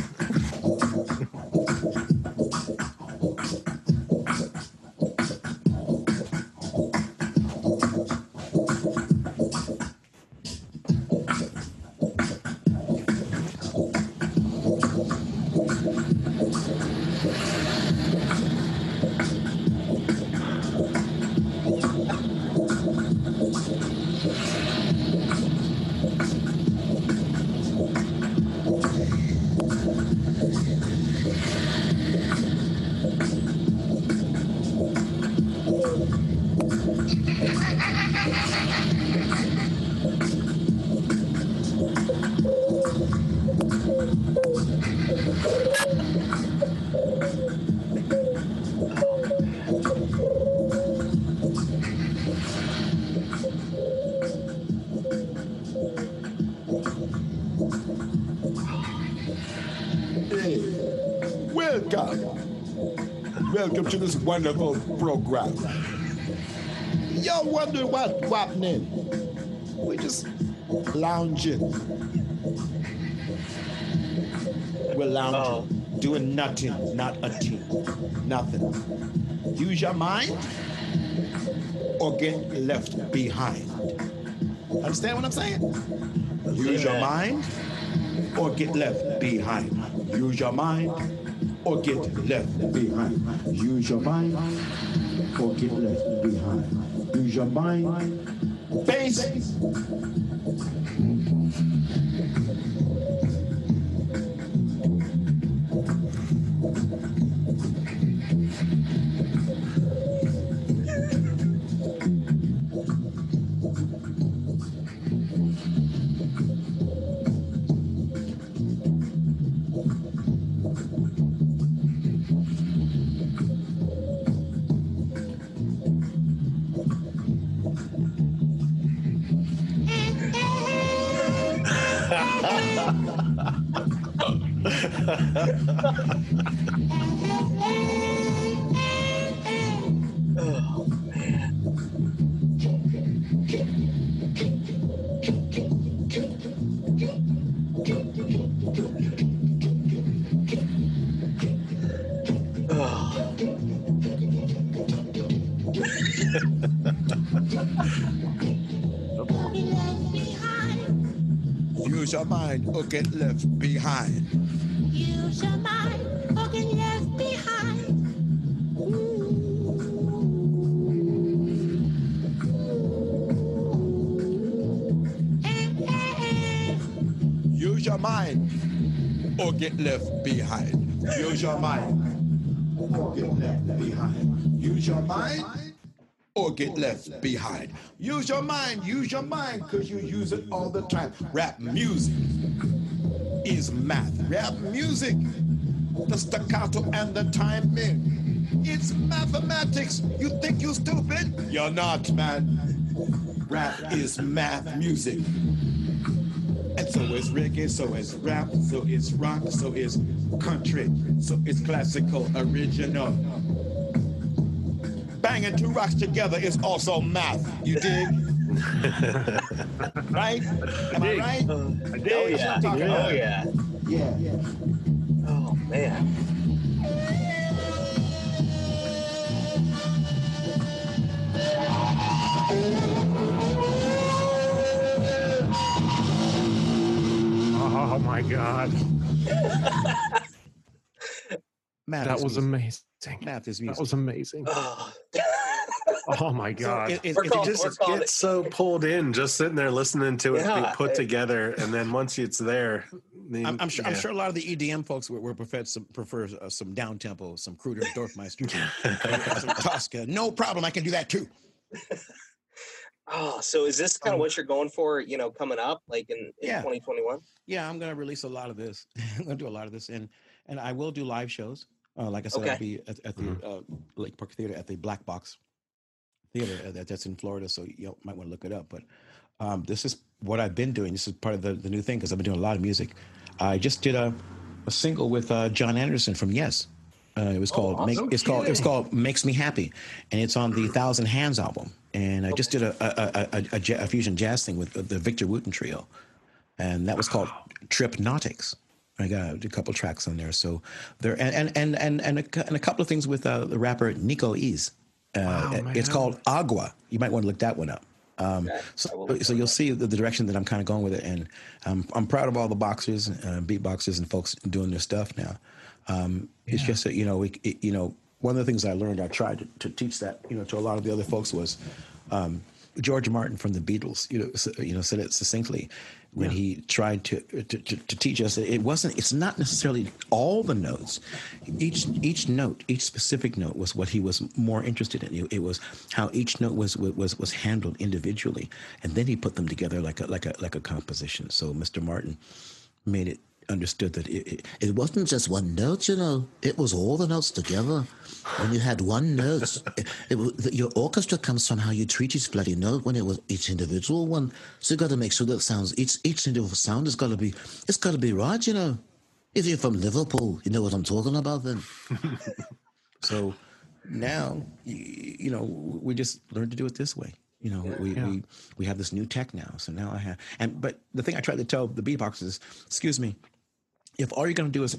[SPEAKER 7] Welcome to this wonderful program. Y'all wonder what's happening? We just lounging. We're lounging, doing nothing, not a thing, nothing. Use your mind or get left behind. Understand what I'm saying? Use your mind or get left behind. Use your mind or get left behind. Use your mind or get left behind. Use your mind. Bass.
[SPEAKER 5] Oh, man. Oh.
[SPEAKER 7] Use your mind or get left behind.
[SPEAKER 8] Use your mind or get left behind.
[SPEAKER 7] Use your mind or get left behind. Use your mind or get left behind. Use your mind or get left behind. Use your mind, because you use it all the time. Rap music is math. Rap music, the staccato and the timing. It's mathematics. You think you stupid? You're not, man. Rap is math music. And so is reggae, so is rap, so is rock, so is country, so is classical, original. Banging two rocks together is also math. You dig? Right? Am I right?
[SPEAKER 5] I dig. Oh, yeah. Oh, yeah.
[SPEAKER 7] Yeah.
[SPEAKER 5] Oh, man.
[SPEAKER 4] Oh my God.
[SPEAKER 2] Math
[SPEAKER 4] that was amazing.
[SPEAKER 2] Math is music.
[SPEAKER 4] That was amazing.
[SPEAKER 5] Oh,
[SPEAKER 4] Oh my God.
[SPEAKER 3] You just get so pulled in, just sitting there listening to it be put together, and then once it's there,
[SPEAKER 2] I'm sure a lot of the EDM folks will prefer some down tempo, some Kruger Dorfmeister, some Tosca. No problem, I can do that too.
[SPEAKER 5] Oh, so is this kind of what you're going for, coming up, like in 2021?
[SPEAKER 2] Yeah, I'm going to release a lot of this. I'm going to do a lot of this, and I will do live shows. Like I said, I'll be at the Lake Park Theater at the Black Box Theater that's in Florida, so you might want to look it up. But this is what I've been doing. This is part of the new thing because I've been doing a lot of music. I just did a single with John Anderson from Yes. It was called it's called Makes Me Happy, and it's on the Thousand Hands album. And I just did a fusion jazz thing with the Victor Wooten Trio, and that was called Tripnotics. I got a couple tracks on there. So there and a couple of things with the rapper Nico Ease. It's called Agua. You might want to look that one up. So you'll see the direction that I'm kind of going with it, and I'm proud of all the boxers, beatboxers, and folks doing their stuff now. It's just that one of the things I learned, I tried to teach that to a lot of the other folks was George Martin from the Beatles. Said it succinctly when he tried to teach us. It's not necessarily all the notes. Each note, each specific note was what he was more interested in. It was how each note was handled individually, and then he put them together like a composition. So Mr. Martin made it understood that it wasn't just one note, it was all the notes together. When you had one note, your orchestra comes from how you treat each bloody note when it was each individual one. So you got to make sure that sounds each individual sound it's got to be right. If you're from Liverpool, you know what I'm talking about then. So now, you know, we just learned to do it this way. You know, we have this new tech now. So now I have, but the thing I try to tell the beatboxers is, excuse me, if all you're going to do is,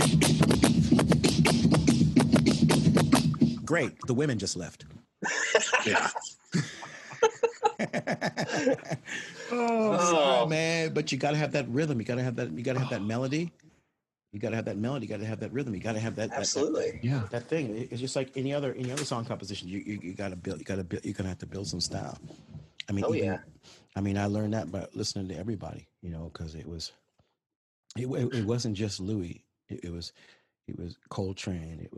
[SPEAKER 2] great, the women just left.
[SPEAKER 3] Yeah.
[SPEAKER 2] Sorry, man, but you got to have that rhythm. You got to have that. You got to have that melody. You got to have that melody. You got to have that rhythm. You got to have that.
[SPEAKER 5] Absolutely.
[SPEAKER 2] That thing. It's just like any other song composition. You got to build. You got to build. You're gonna have to build some style. I mean, I mean, I learned that by listening to everybody. You know, because it wasn't just Louis. It was Coltrane. It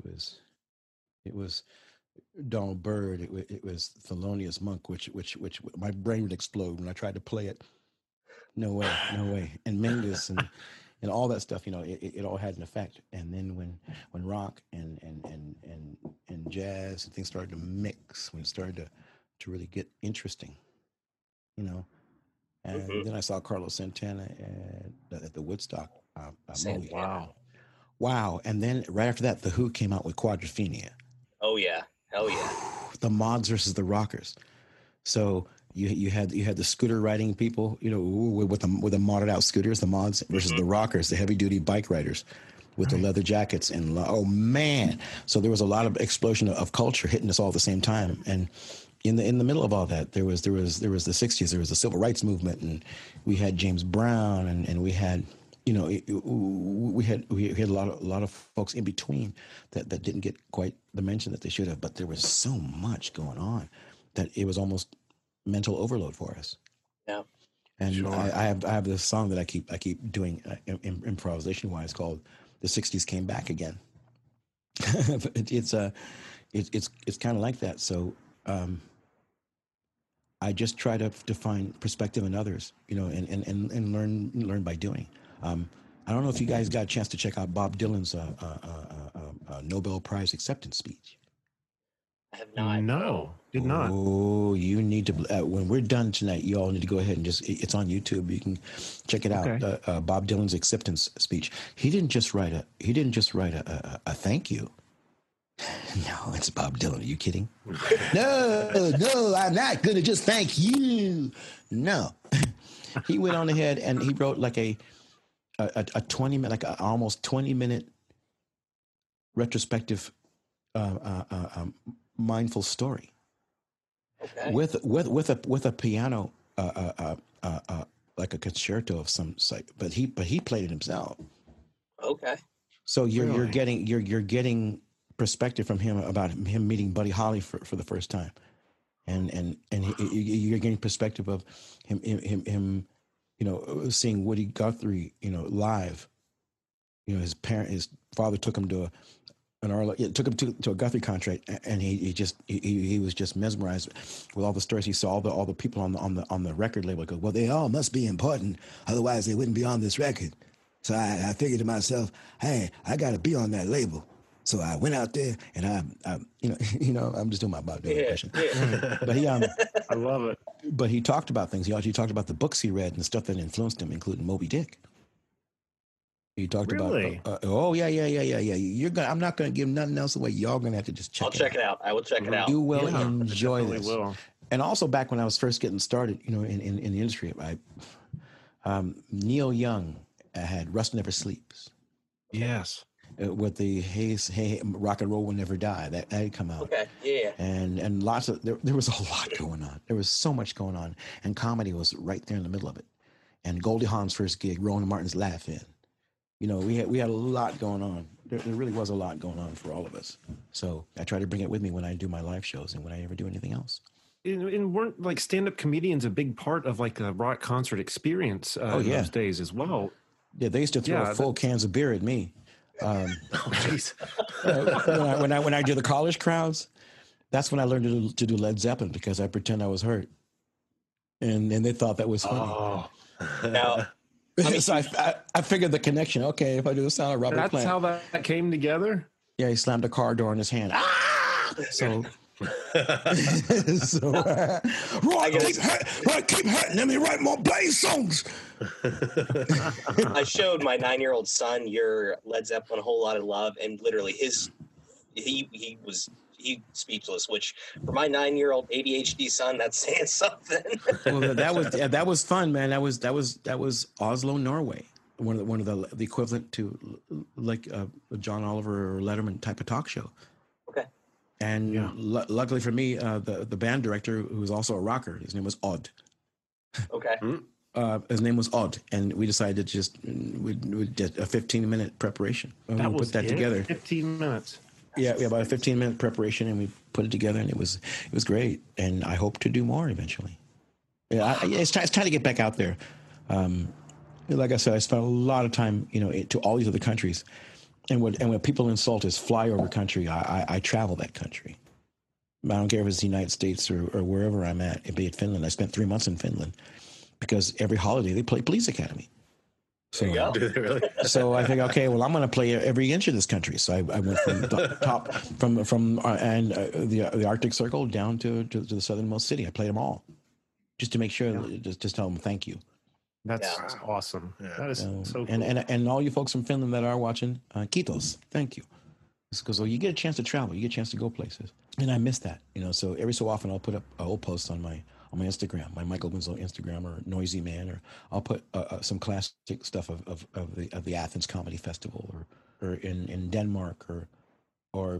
[SPEAKER 2] was Donald Byrd. It was Thelonious Monk, which my brain would explode when I tried to play it. No way. And Mingus and all that stuff, you know, it all had an effect. And then when rock and jazz and things started to mix, when it started to really get interesting, you know. And then I saw Carlos Santana at the Woodstock. Wow. And then right after that, The Who came out with Quadrophenia.
[SPEAKER 5] Oh yeah. Hell yeah.
[SPEAKER 2] The mods versus the rockers. So you had the scooter riding people, you know, with the modded out scooters, the mods versus the rockers, the heavy duty bike riders with the leather jackets. And oh man. So there was a lot of explosion of culture hitting us all at the same time. And in the middle of all that, there was the 60s, there was the civil rights movement, and we had James Brown, and we had, you know, we had a lot of folks in between that didn't get quite the mention that they should have. But there was so much going on that it was almost mental overload for us. Yeah. And sure. I have this song that I keep doing improvisation wise called "The '60s Came Back Again." It's kind of like that. So I just try to find perspective in others, you know, and learn by doing. I don't know if you guys got a chance to check out Bob Dylan's Nobel Prize acceptance speech.
[SPEAKER 5] I have not.
[SPEAKER 4] No, did not.
[SPEAKER 2] Oh, you need to. When we're done tonight, you all need to go ahead and it's on YouTube. You can check it out. Okay. Bob Dylan's acceptance speech. He didn't just write a thank you. No, it's Bob Dylan. Are you kidding? No, I'm not going to just thank you. No. He went on ahead and he wrote like a 20-minute, like a almost 20-minute retrospective mindful story. Okay. With a piano like a concerto of some sort, but he played it himself.
[SPEAKER 5] Okay.
[SPEAKER 2] So you're getting perspective from him about him meeting Buddy Holly for the first time, and you're getting perspective of him, you know, seeing Woody Guthrie, you know, live. You know, his father took him to a Guthrie concert, and he was just mesmerized with all the stories he saw, all the people on the record label. Go, well, they all must be important, otherwise they wouldn't be on this record. So I figured to myself, hey, I got to be on that label. So I went out there, and I you know, I'm just doing my Bob Dylan impression. Yeah. But he,
[SPEAKER 4] I love it.
[SPEAKER 2] But he talked about things. He actually talked about the books he read and stuff that influenced him, including Moby Dick. He talked about. Oh yeah. I'm not going to give nothing else away. Y'all going to have to just check.
[SPEAKER 5] I'll check it out. I will check it out.
[SPEAKER 2] You will enjoy this. Will. And also back when I was first getting started, you know, in the industry, Neil Young had "Rust Never Sleeps."
[SPEAKER 4] Yes.
[SPEAKER 2] With the hey, rock and roll will never die. That had come out.
[SPEAKER 5] Okay, yeah.
[SPEAKER 2] And lots of there was a lot going on. There was so much going on, and comedy was right there in the middle of it. And Goldie Hawn's first gig, Rowan Martin's Laugh In. You know, we had a lot going on. There really was a lot going on for all of us. So I try to bring it with me when I do my live shows and when I ever do anything else.
[SPEAKER 4] And weren't like stand-up comedians a big part of like the rock concert experience in those days as well?
[SPEAKER 2] Yeah, they used to throw full cans of beer at me. When I do the college crowds, that's when I learned to do Led Zeppelin, because I pretend I was hurt, and they thought that was funny.
[SPEAKER 5] Oh, now,
[SPEAKER 2] so I figured the connection. Okay, if I do the sound of Robert Plant,
[SPEAKER 4] that's how that came together.
[SPEAKER 2] Yeah, he slammed a car door in his hand. Ah! So. Keep hurting. Let me write more Blaze songs.
[SPEAKER 5] I showed my 9-year-old son your Led Zeppelin "A Whole Lot of Love," and literally his he speechless, which for my 9-year-old ADHD son, that's saying something.
[SPEAKER 2] Well, that was fun, man. That was Oslo, Norway. One of the equivalent to like a John Oliver or Letterman type of talk show.
[SPEAKER 5] Okay.
[SPEAKER 2] And luckily for me, the band director, who was also a rocker, his name was Odd.
[SPEAKER 5] Okay.
[SPEAKER 2] His name was Odd, and we decided to just we did a 15-minute preparation.
[SPEAKER 4] That
[SPEAKER 2] we
[SPEAKER 4] was
[SPEAKER 2] put that together.
[SPEAKER 4] 15 minutes.
[SPEAKER 2] Yeah, about a 15-minute preparation, and we put it together, and it was great. And I hope to do more eventually. Yeah, it's time to get back out there. Like I said, I spent a lot of time, to all these other countries, and when people insult us, fly over country, I travel that country. I don't care if it's the United States or wherever I'm at, be it Finland. I spent 3 months in Finland because every holiday they play Police Academy. So,
[SPEAKER 5] there you go.
[SPEAKER 3] Did they really?
[SPEAKER 2] So I think, okay, well, I'm going to play every inch of this country. So I went from the top, from the Arctic Circle down to the southernmost city. I played them all, just to make sure, just tell them thank you.
[SPEAKER 4] That's awesome. Yeah. That is so cool.
[SPEAKER 2] And all you folks from Finland that are watching, kiitos, thank you. Because you get a chance to travel, you get a chance to go places, and I miss that. So every so often I'll put up an old post on my Instagram, my Michael Winslow Instagram, or Noisy Man, or I'll put some classic stuff of the Athens Comedy Festival, or in Denmark, or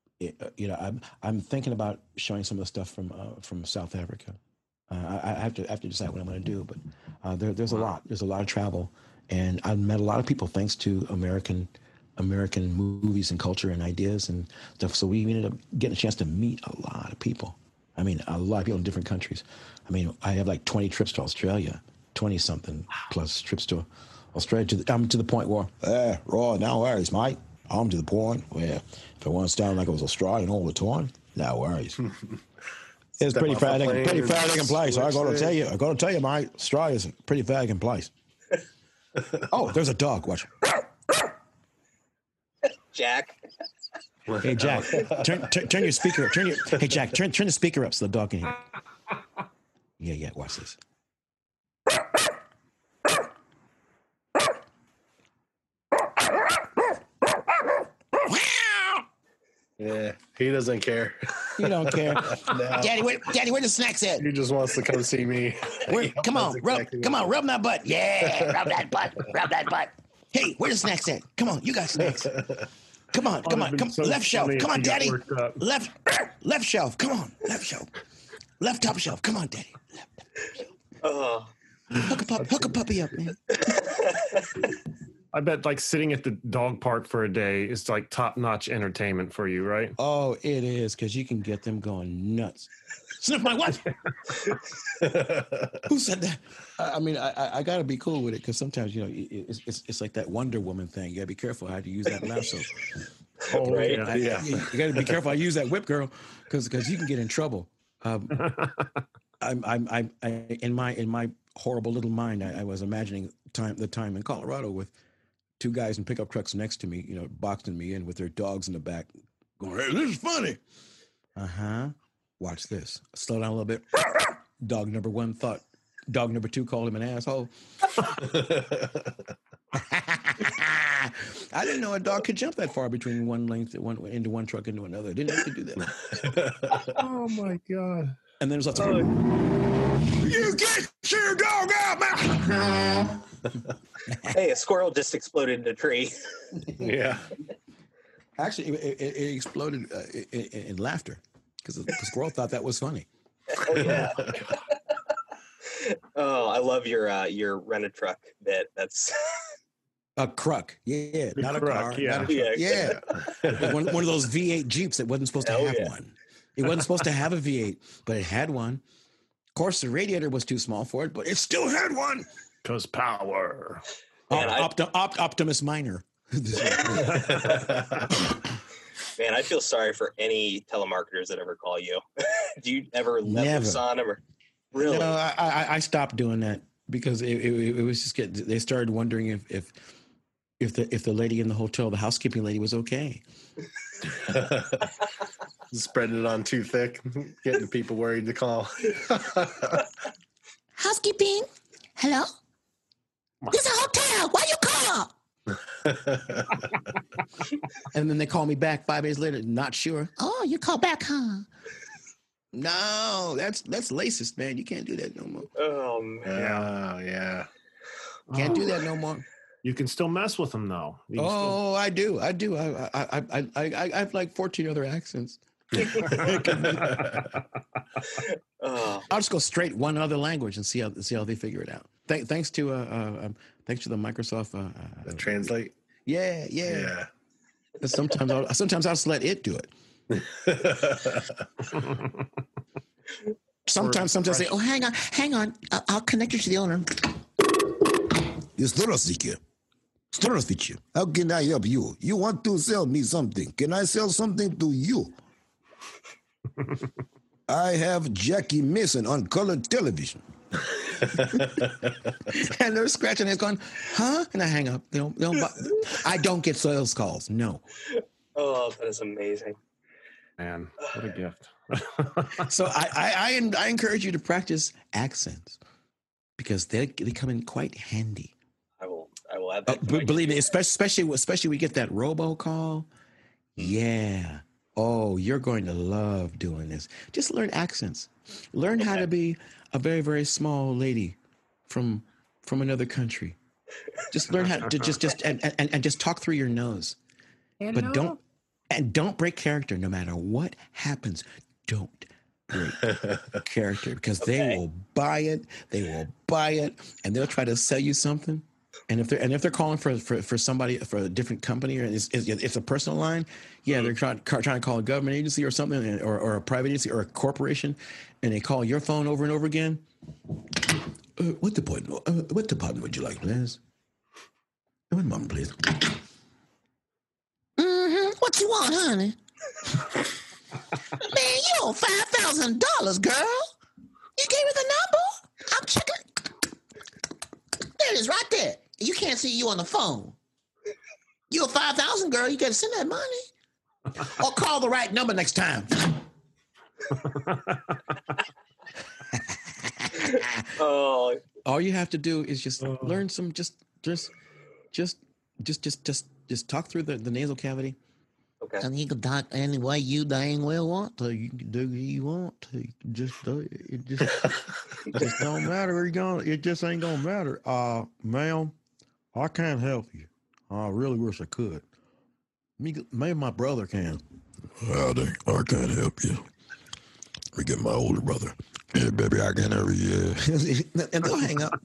[SPEAKER 2] I'm thinking about showing some of the stuff from South Africa. I have to decide what I'm going to do, but there's a lot of travel, and I've met a lot of people thanks to American movies and culture and ideas and stuff. So we ended up getting a chance to meet a lot of people. I mean, a lot of people in different countries. I mean, I have like 20 trips to Australia, 20 something plus trips to Australia. I'm to the point where, Roy, no worries, mate. I'm to the point where if I want to sound like I was Australian all the time, no worries. It's pretty fag place. I got to tell you, mate. Australia's a pretty fag place. Oh, there's a dog. Watch.
[SPEAKER 5] Jack.
[SPEAKER 2] Hey Jack, turn your speaker up. Hey Jack, turn the speaker up so the dog can hear. Yeah. Watch this.
[SPEAKER 3] Yeah, he doesn't care.
[SPEAKER 2] You don't care.
[SPEAKER 3] No.
[SPEAKER 2] Daddy, where the snacks at?
[SPEAKER 3] He just wants to come see me.
[SPEAKER 2] Come on, rub my butt. Yeah, rub that butt. Hey, where the snacks at? Come on, you got snacks. Come on. So left shelf. Come on, Daddy. Left shelf. Come on, left shelf. Left top shelf. Come on, Daddy. Hook a puppy up, man.
[SPEAKER 4] I bet like sitting at the dog park for a day is like top-notch entertainment for you, right?
[SPEAKER 2] Oh, it is, because you can get them going nuts. Sniff my what? Who said that? I mean, I got to be cool with it, because sometimes, it's like that Wonder Woman thing. You got to be careful how to use that lasso.
[SPEAKER 4] Oh, right.
[SPEAKER 2] Yeah. You got to be careful how to use that whip, girl, because you can get in trouble. I'm in my horrible little mind, I was imagining the time in Colorado with two guys in pickup trucks next to me, boxing me in with their dogs in the back, going, "Hey, this is funny." Watch this. Slow down a little bit. Dog number one thought dog number two called him an asshole. I didn't know a dog could jump that far between into one truck into another. I didn't know it could do that.
[SPEAKER 4] Oh my God.
[SPEAKER 2] And then there's lots of, "You get your dog out, man!"
[SPEAKER 5] Hey, a squirrel just exploded in a tree.
[SPEAKER 3] Yeah.
[SPEAKER 2] Actually, it exploded in laughter because the squirrel thought that was funny.
[SPEAKER 5] Oh, yeah. Oh, I love your rent-a-truck bit. That's
[SPEAKER 2] a truck. Yeah, not a car.
[SPEAKER 4] Yeah.
[SPEAKER 2] Not a truck. Yeah. one of those V8 Jeeps that wasn't supposed to have one. It wasn't supposed to have a V8, but it had one. Of course, the radiator was too small for it, but it still had one.
[SPEAKER 4] Because power.
[SPEAKER 2] Optimus Minor.
[SPEAKER 5] Man, I feel sorry for any telemarketers that ever call you. Do you ever let this on them? Really?
[SPEAKER 2] No, I stopped doing that because it was just they started wondering if the lady in the hotel, the housekeeping lady, was okay.
[SPEAKER 3] Spreading it on too thick, getting people worried to call.
[SPEAKER 8] Housekeeping? Hello? This is a hotel. Why you call?
[SPEAKER 2] And then they call me back 5 days later, not sure.
[SPEAKER 6] Oh, you call back, huh?
[SPEAKER 2] No, that's racist, man. You can't do that no more.
[SPEAKER 5] Oh man.
[SPEAKER 3] Yeah.
[SPEAKER 2] Can't do that no more.
[SPEAKER 4] You can still mess with them though. You can
[SPEAKER 2] Oh, I do. I have like 14 other accents. I'll just go straight one other language and see how they figure it out. Thanks to the Microsoft
[SPEAKER 3] Translate.
[SPEAKER 2] Yeah. Sometimes I'll just let it do it. Sometimes I say, "Oh, hang on, I'll connect you to the owner."
[SPEAKER 6] Здравствуйте. How can I help you? You want to sell me something? Can I sell something to you? I have Jackie Mason on color television.
[SPEAKER 2] And they're scratching it, going, "Huh?" And I hang up. I don't get sales calls. No.
[SPEAKER 5] Oh, that is amazing.
[SPEAKER 4] Man, what a gift.
[SPEAKER 2] So I encourage you to practice accents because they come in quite handy.
[SPEAKER 5] I will add that.
[SPEAKER 2] Believe me, especially we get that robocall. Yeah. Oh, you're going to love doing this. Just learn accents. Learn how to be a very, very small lady from another country. Just learn how to just talk through your nose. Hello? But don't break character no matter what happens. Don't break character because they will buy it. They will buy it and they'll try to sell you something. And if they're calling for somebody for a different company or it's a personal line, yeah, they're trying to call a government agency or something or a private agency or a corporation, and they call your phone over and over again. What department would you like, please? One moment, please.
[SPEAKER 6] What you want, honey? Man, you owe $5,000, girl. You gave me the number. I'm checking. There it is, right there. You can't see you on the phone. You owe $5,000, girl. You got to send that money, or call the right number next time.
[SPEAKER 2] All you have to do is just learn some. Just talk through the nasal cavity.
[SPEAKER 5] Okay.
[SPEAKER 6] And you can talk any way you dang well want to. You can do what you want to. Just it just don't matter. It just ain't gonna matter. Ma'am, I can't help you. I really wish I could. Maybe my brother can.
[SPEAKER 7] Howdy, I can't help you. We get my older brother. Hey, baby, I can't help you.
[SPEAKER 2] And they'll hang up.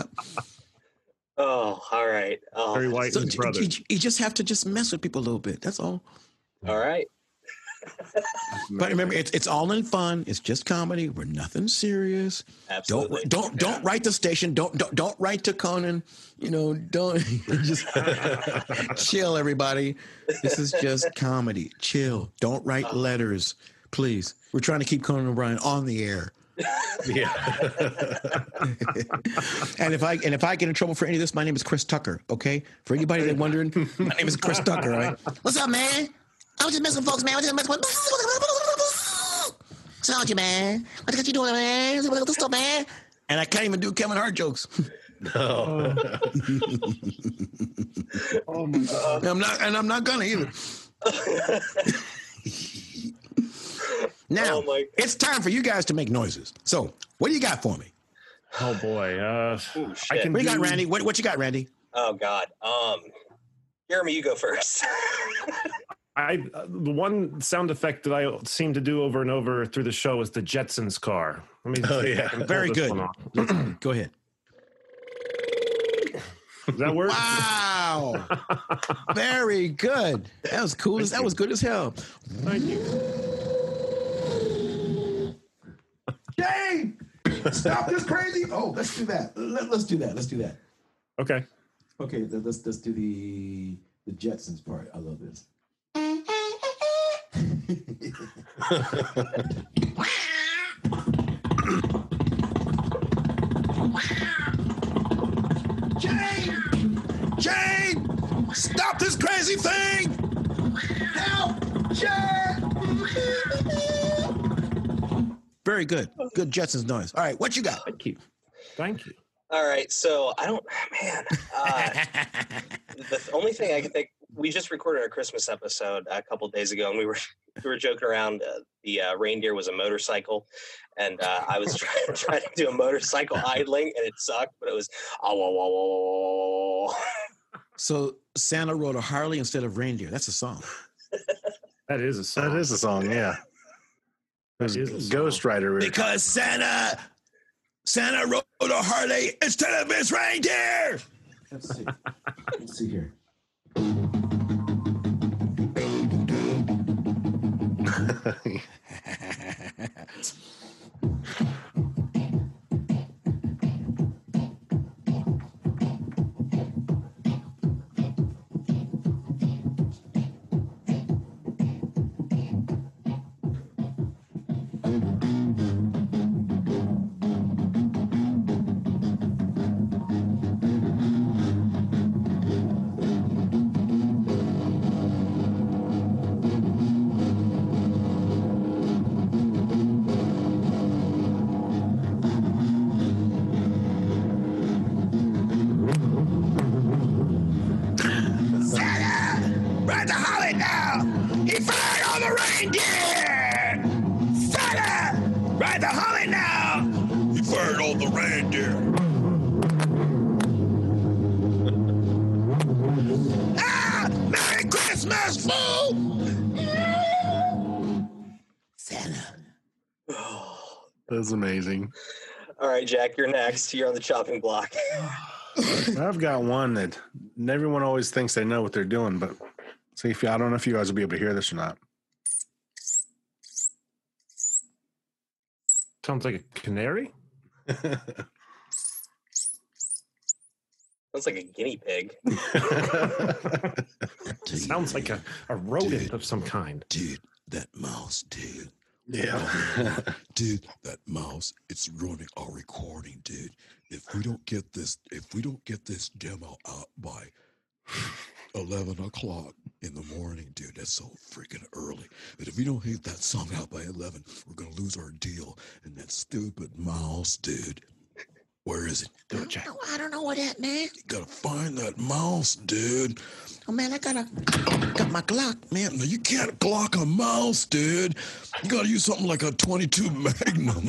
[SPEAKER 5] Oh, all right.
[SPEAKER 4] Very white
[SPEAKER 2] So
[SPEAKER 4] brother.
[SPEAKER 2] you just have to just mess with people a little bit. That's all.
[SPEAKER 5] All right.
[SPEAKER 2] But remember, it's all in fun. It's just comedy. We're nothing serious.
[SPEAKER 5] Absolutely.
[SPEAKER 2] Don't write the station. Don't write to Conan. Don't just chill, everybody. This is just comedy. Chill. Don't write letters, please. We're trying to keep Conan O'Brien on the air.
[SPEAKER 3] Yeah.
[SPEAKER 2] And if I get in trouble for any of this, my name is Chris Tucker. Okay, for anybody that's wondering, my name is Chris Tucker. Right?
[SPEAKER 6] What's up, man? I was just messing with folks, man. I was just messing with. What's wrong with you, man? What you doing, man? What's up, man?
[SPEAKER 2] And I can't even do Kevin Hart jokes.
[SPEAKER 3] No.
[SPEAKER 4] Oh my God.
[SPEAKER 2] I'm not gonna either. Now it's time for you guys to make noises. So, what do you got for me?
[SPEAKER 4] Oh boy.
[SPEAKER 5] Ooh, shit.
[SPEAKER 4] I can.
[SPEAKER 2] What you got, Randy? What you got, Randy?
[SPEAKER 5] Oh God. Jeremy, you go first.
[SPEAKER 4] The one sound effect that I seem to do over and over through the show is the Jetsons car. Let me see if I can pull
[SPEAKER 2] Very
[SPEAKER 4] this
[SPEAKER 2] good.
[SPEAKER 4] one off.
[SPEAKER 2] Go ahead.
[SPEAKER 4] Does that work?
[SPEAKER 2] Wow. Very good. That was cool. That was good as hell.
[SPEAKER 4] Thank you.
[SPEAKER 7] Jay, stop this crazy. Oh, let's do that. Let's do that.
[SPEAKER 4] Okay.
[SPEAKER 7] Okay, let's do the Jetsons part. I love this.
[SPEAKER 2] Jane, stop this crazy thing. Help, Jane. Very good. Good Jetsons noise. All right, what you got?
[SPEAKER 4] Thank you.
[SPEAKER 5] All right, so I don't, man. The only thing I can think, we just recorded our Christmas episode a couple of days ago, and we were joking around. The reindeer was a motorcycle, and I was trying to do a motorcycle idling, and it sucked, but it was
[SPEAKER 2] So Santa rode a Harley instead of reindeer. That's a song.
[SPEAKER 4] That is a song.
[SPEAKER 3] That is a song, yeah.
[SPEAKER 4] That is a song.
[SPEAKER 3] Ghost Rider.
[SPEAKER 2] Because Santa rode a Harley instead of his reindeer. Let's see. Let's see here.
[SPEAKER 3] That's amazing.
[SPEAKER 5] All right, Jack, you're next. You're on the chopping block.
[SPEAKER 3] I've got one that everyone always thinks they know what they're doing, but see if I don't know if you guys will be able to hear this or not.
[SPEAKER 4] Sounds like a canary.
[SPEAKER 5] Sounds like a guinea pig.
[SPEAKER 4] Sounds like a rodent of some kind.
[SPEAKER 1] Dude, that mouse, dude.
[SPEAKER 3] Yeah.
[SPEAKER 1] Dude, that mouse, it's ruining our recording, dude. If we don't get this demo out by 11 o'clock in the morning, dude, that's so freaking early. But if we don't hit that song out by 11, we're going to lose our deal. And that stupid mouse, dude. Where is it?
[SPEAKER 6] I don't know where that, man.
[SPEAKER 1] You got to find that mouse, dude.
[SPEAKER 6] Oh, man, I got my Glock, man.
[SPEAKER 1] No, you can't Glock a mouse, dude. You got to use something like a 22 Magnum.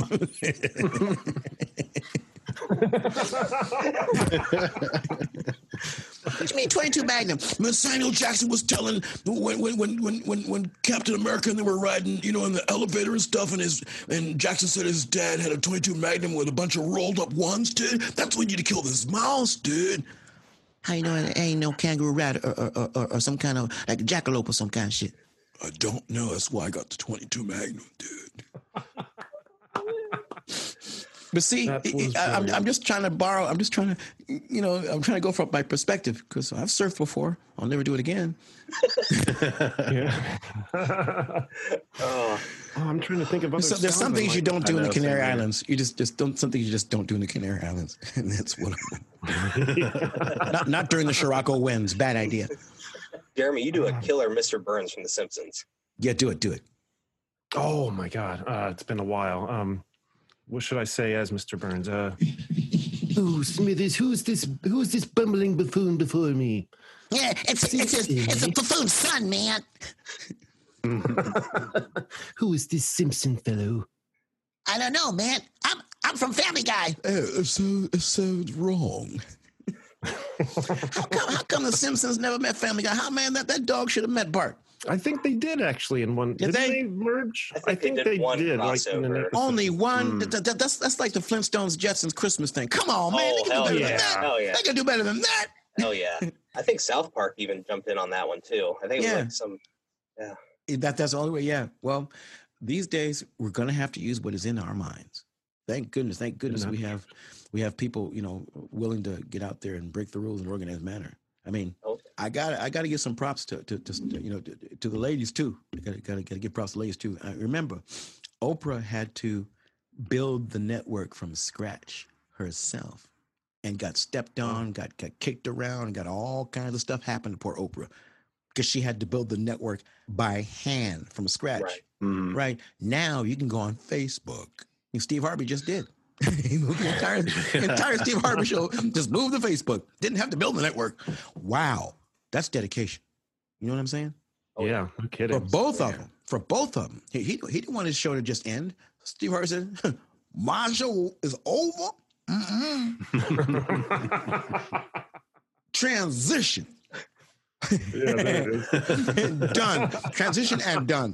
[SPEAKER 6] What you mean 22 Magnum?
[SPEAKER 1] When Samuel Jackson was telling when Captain America and they were riding, in the elevator and stuff, and Jackson said his dad had a 22 Magnum with a bunch of rolled up ones, dude. That's when you need to kill this mouse, dude.
[SPEAKER 6] How you know it ain't no kangaroo rat or some kind of like jackalope or some kind of shit?
[SPEAKER 1] I don't know. That's why I got the 22 Magnum, dude.
[SPEAKER 2] But see, I'm just trying to borrow. I'm just trying to, I'm trying to go from my perspective because I've surfed before. I'll never do it again.
[SPEAKER 4] Yeah. I'm trying to think of other.
[SPEAKER 2] So there's some things you don't do in the Canary Islands. You just don't. Some things you just don't do in the Canary Islands, and that's what. not during the Scirocco winds. Bad idea.
[SPEAKER 5] Jeremy, you do a killer Mr. Burns from The Simpsons.
[SPEAKER 2] Yeah, do it.
[SPEAKER 4] Oh my God, it's been a while. What should I say as Mr. Burns?
[SPEAKER 9] Oh, Smithers, who's this bumbling buffoon before me?
[SPEAKER 6] Yeah, it's a buffoon's son, man.
[SPEAKER 9] Who is this Simpson fellow?
[SPEAKER 6] I don't know, man. I'm from Family Guy.
[SPEAKER 1] It's so wrong.
[SPEAKER 6] How come the Simpsons never met Family Guy? How, man, that dog should have met Bart.
[SPEAKER 4] I think they did actually in one. Did they merge?
[SPEAKER 5] I think they did.
[SPEAKER 4] Like,
[SPEAKER 2] only one. That's like the Flintstones Jetsons Christmas thing. Come on, man. They can do better than that.
[SPEAKER 5] Hell yeah.
[SPEAKER 2] They can do better than that.
[SPEAKER 5] Hell yeah. I think South Park even jumped in on that one too. I think it was like some. Yeah.
[SPEAKER 2] That's the only way. Yeah. Well, these days we're going to have to use what is in our minds. Thank goodness we have people willing to get out there and break the rules in an organized manner. I mean, I got to give some props to the ladies too. Got to give props to the ladies too. Remember, Oprah had to build the network from scratch herself, and got stepped on, got kicked around, got all kinds of stuff happen to poor Oprah because she had to build the network by hand from scratch.
[SPEAKER 5] Right.
[SPEAKER 3] Mm-hmm.
[SPEAKER 2] Right now, you can go on Facebook. Steve Harvey just did. He moved the entire Steve Harvey show. Just moved to Facebook. Didn't have to build the network. Wow, that's dedication. You know what I'm saying?
[SPEAKER 4] Yeah, no kidding.
[SPEAKER 2] For both of them. For both of them. He didn't want his show to just end. Steve Harvey said, "My show is over. Transition."
[SPEAKER 4] Yeah, there it is.
[SPEAKER 2] Done. Transition and done.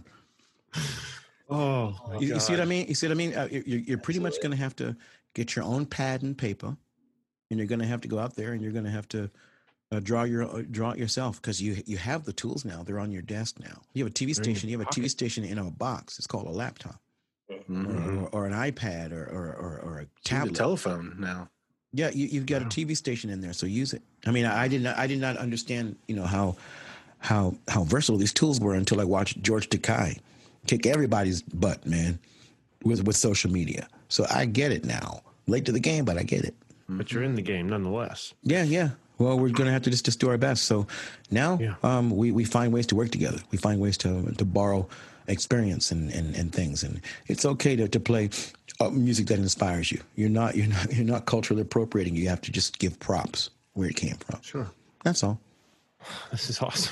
[SPEAKER 4] Oh,
[SPEAKER 2] You see what I mean? You see what I mean? You're pretty much going to have to get your own pad and paper, and you're going to have to go out there and you're going to have to draw it yourself, because you have the tools now. They're on your desk now. You have a TV station. You have a TV station in a box. It's called a laptop, or an iPad, or a tablet.
[SPEAKER 3] A telephone now.
[SPEAKER 2] Yeah, you've got a TV station in there, so use it. I mean, I did not understand, how versatile these tools were until I watched George Takei kick everybody's butt, man, with social media. So I get it now. Late to the game, but I get it.
[SPEAKER 4] But you're in the game nonetheless.
[SPEAKER 2] Yeah. Well, we're going to have to just do our best. So now we find ways to work together. We find ways to borrow experience and things. And it's okay to play music that inspires you. You're not culturally appropriating. You have to just give props where it came from.
[SPEAKER 4] Sure.
[SPEAKER 2] That's all.
[SPEAKER 4] This is awesome.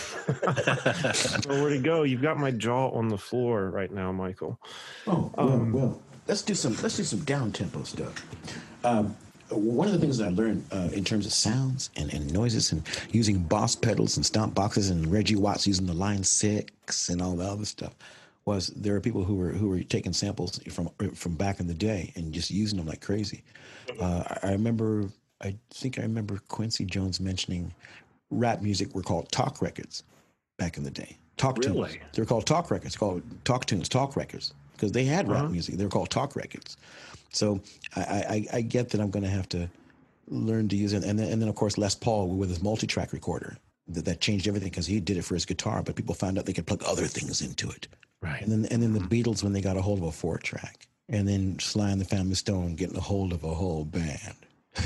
[SPEAKER 4] Well, where'd it go? You've got my jaw on the floor right now, Michael.
[SPEAKER 2] Oh, well, let's do some down tempo stuff. One of the things that I learned in terms of sounds and noises and using boss pedals and stomp boxes and Reggie Watts using the Line 6 and all the other stuff was there are people who were taking samples from back in the day and just using them like crazy. I think I remember Quincy Jones mentioning rap music were called talk records back in the day. Talk tunes. They're called talk records, called talk tunes, talk records, because they had rap music. They were called talk records. So I get that I'm going to have to learn to use it. And then of course, Les Paul with his multi-track recorder, that changed everything because he did it for his guitar, but people found out they could plug other things into it.
[SPEAKER 4] Right.
[SPEAKER 2] And then the Beatles, when they got a hold of a 4-track, and then Sly and the Family Stone getting a hold of a whole band.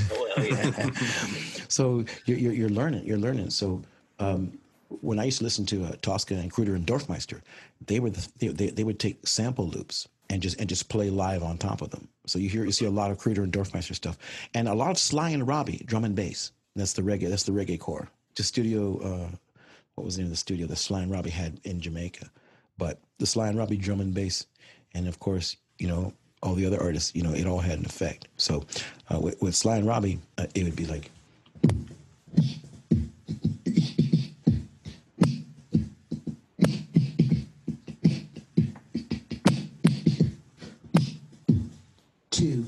[SPEAKER 2] So you're learning. So when I used to listen to Tosca and Kruder and Dorfmeister, they would take sample loops and just play live on top of them. So you see a lot of Kruder and Dorfmeister stuff, and a lot of Sly and Robbie drum and bass. That's the reggae core. Just studio. What was the name of the studio that Sly and Robbie had in Jamaica? But the Sly and Robbie drum and bass, and of course, all the other artists, it all had an effect. So with Sly and Robbie, it would be like. Two.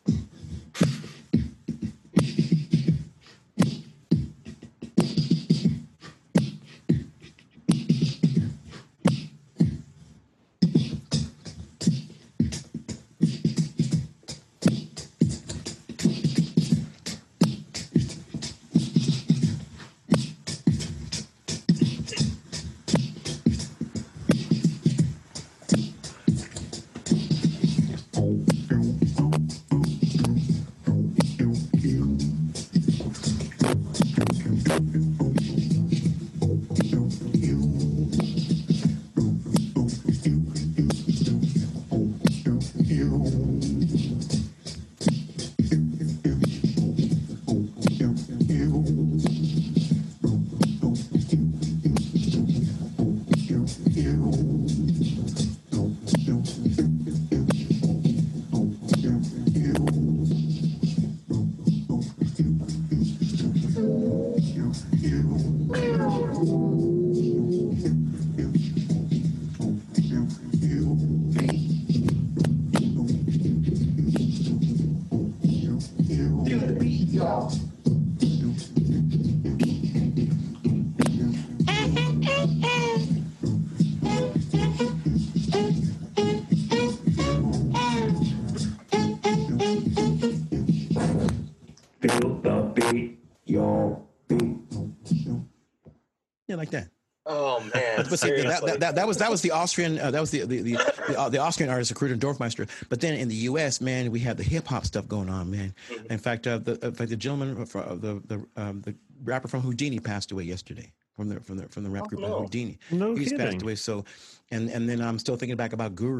[SPEAKER 2] Like that.
[SPEAKER 5] Oh man!
[SPEAKER 2] But see, that was the Austrian the Austrian artist Kruder Dorfmeister. But then in the U.S., man, we have the hip hop stuff going on, man. Mm-hmm. In fact, the gentleman from the rapper from Houdini passed away yesterday from the rap group Houdini.
[SPEAKER 4] No
[SPEAKER 2] He's
[SPEAKER 4] kidding.
[SPEAKER 2] passed away. So, and then I'm still thinking back about Guru.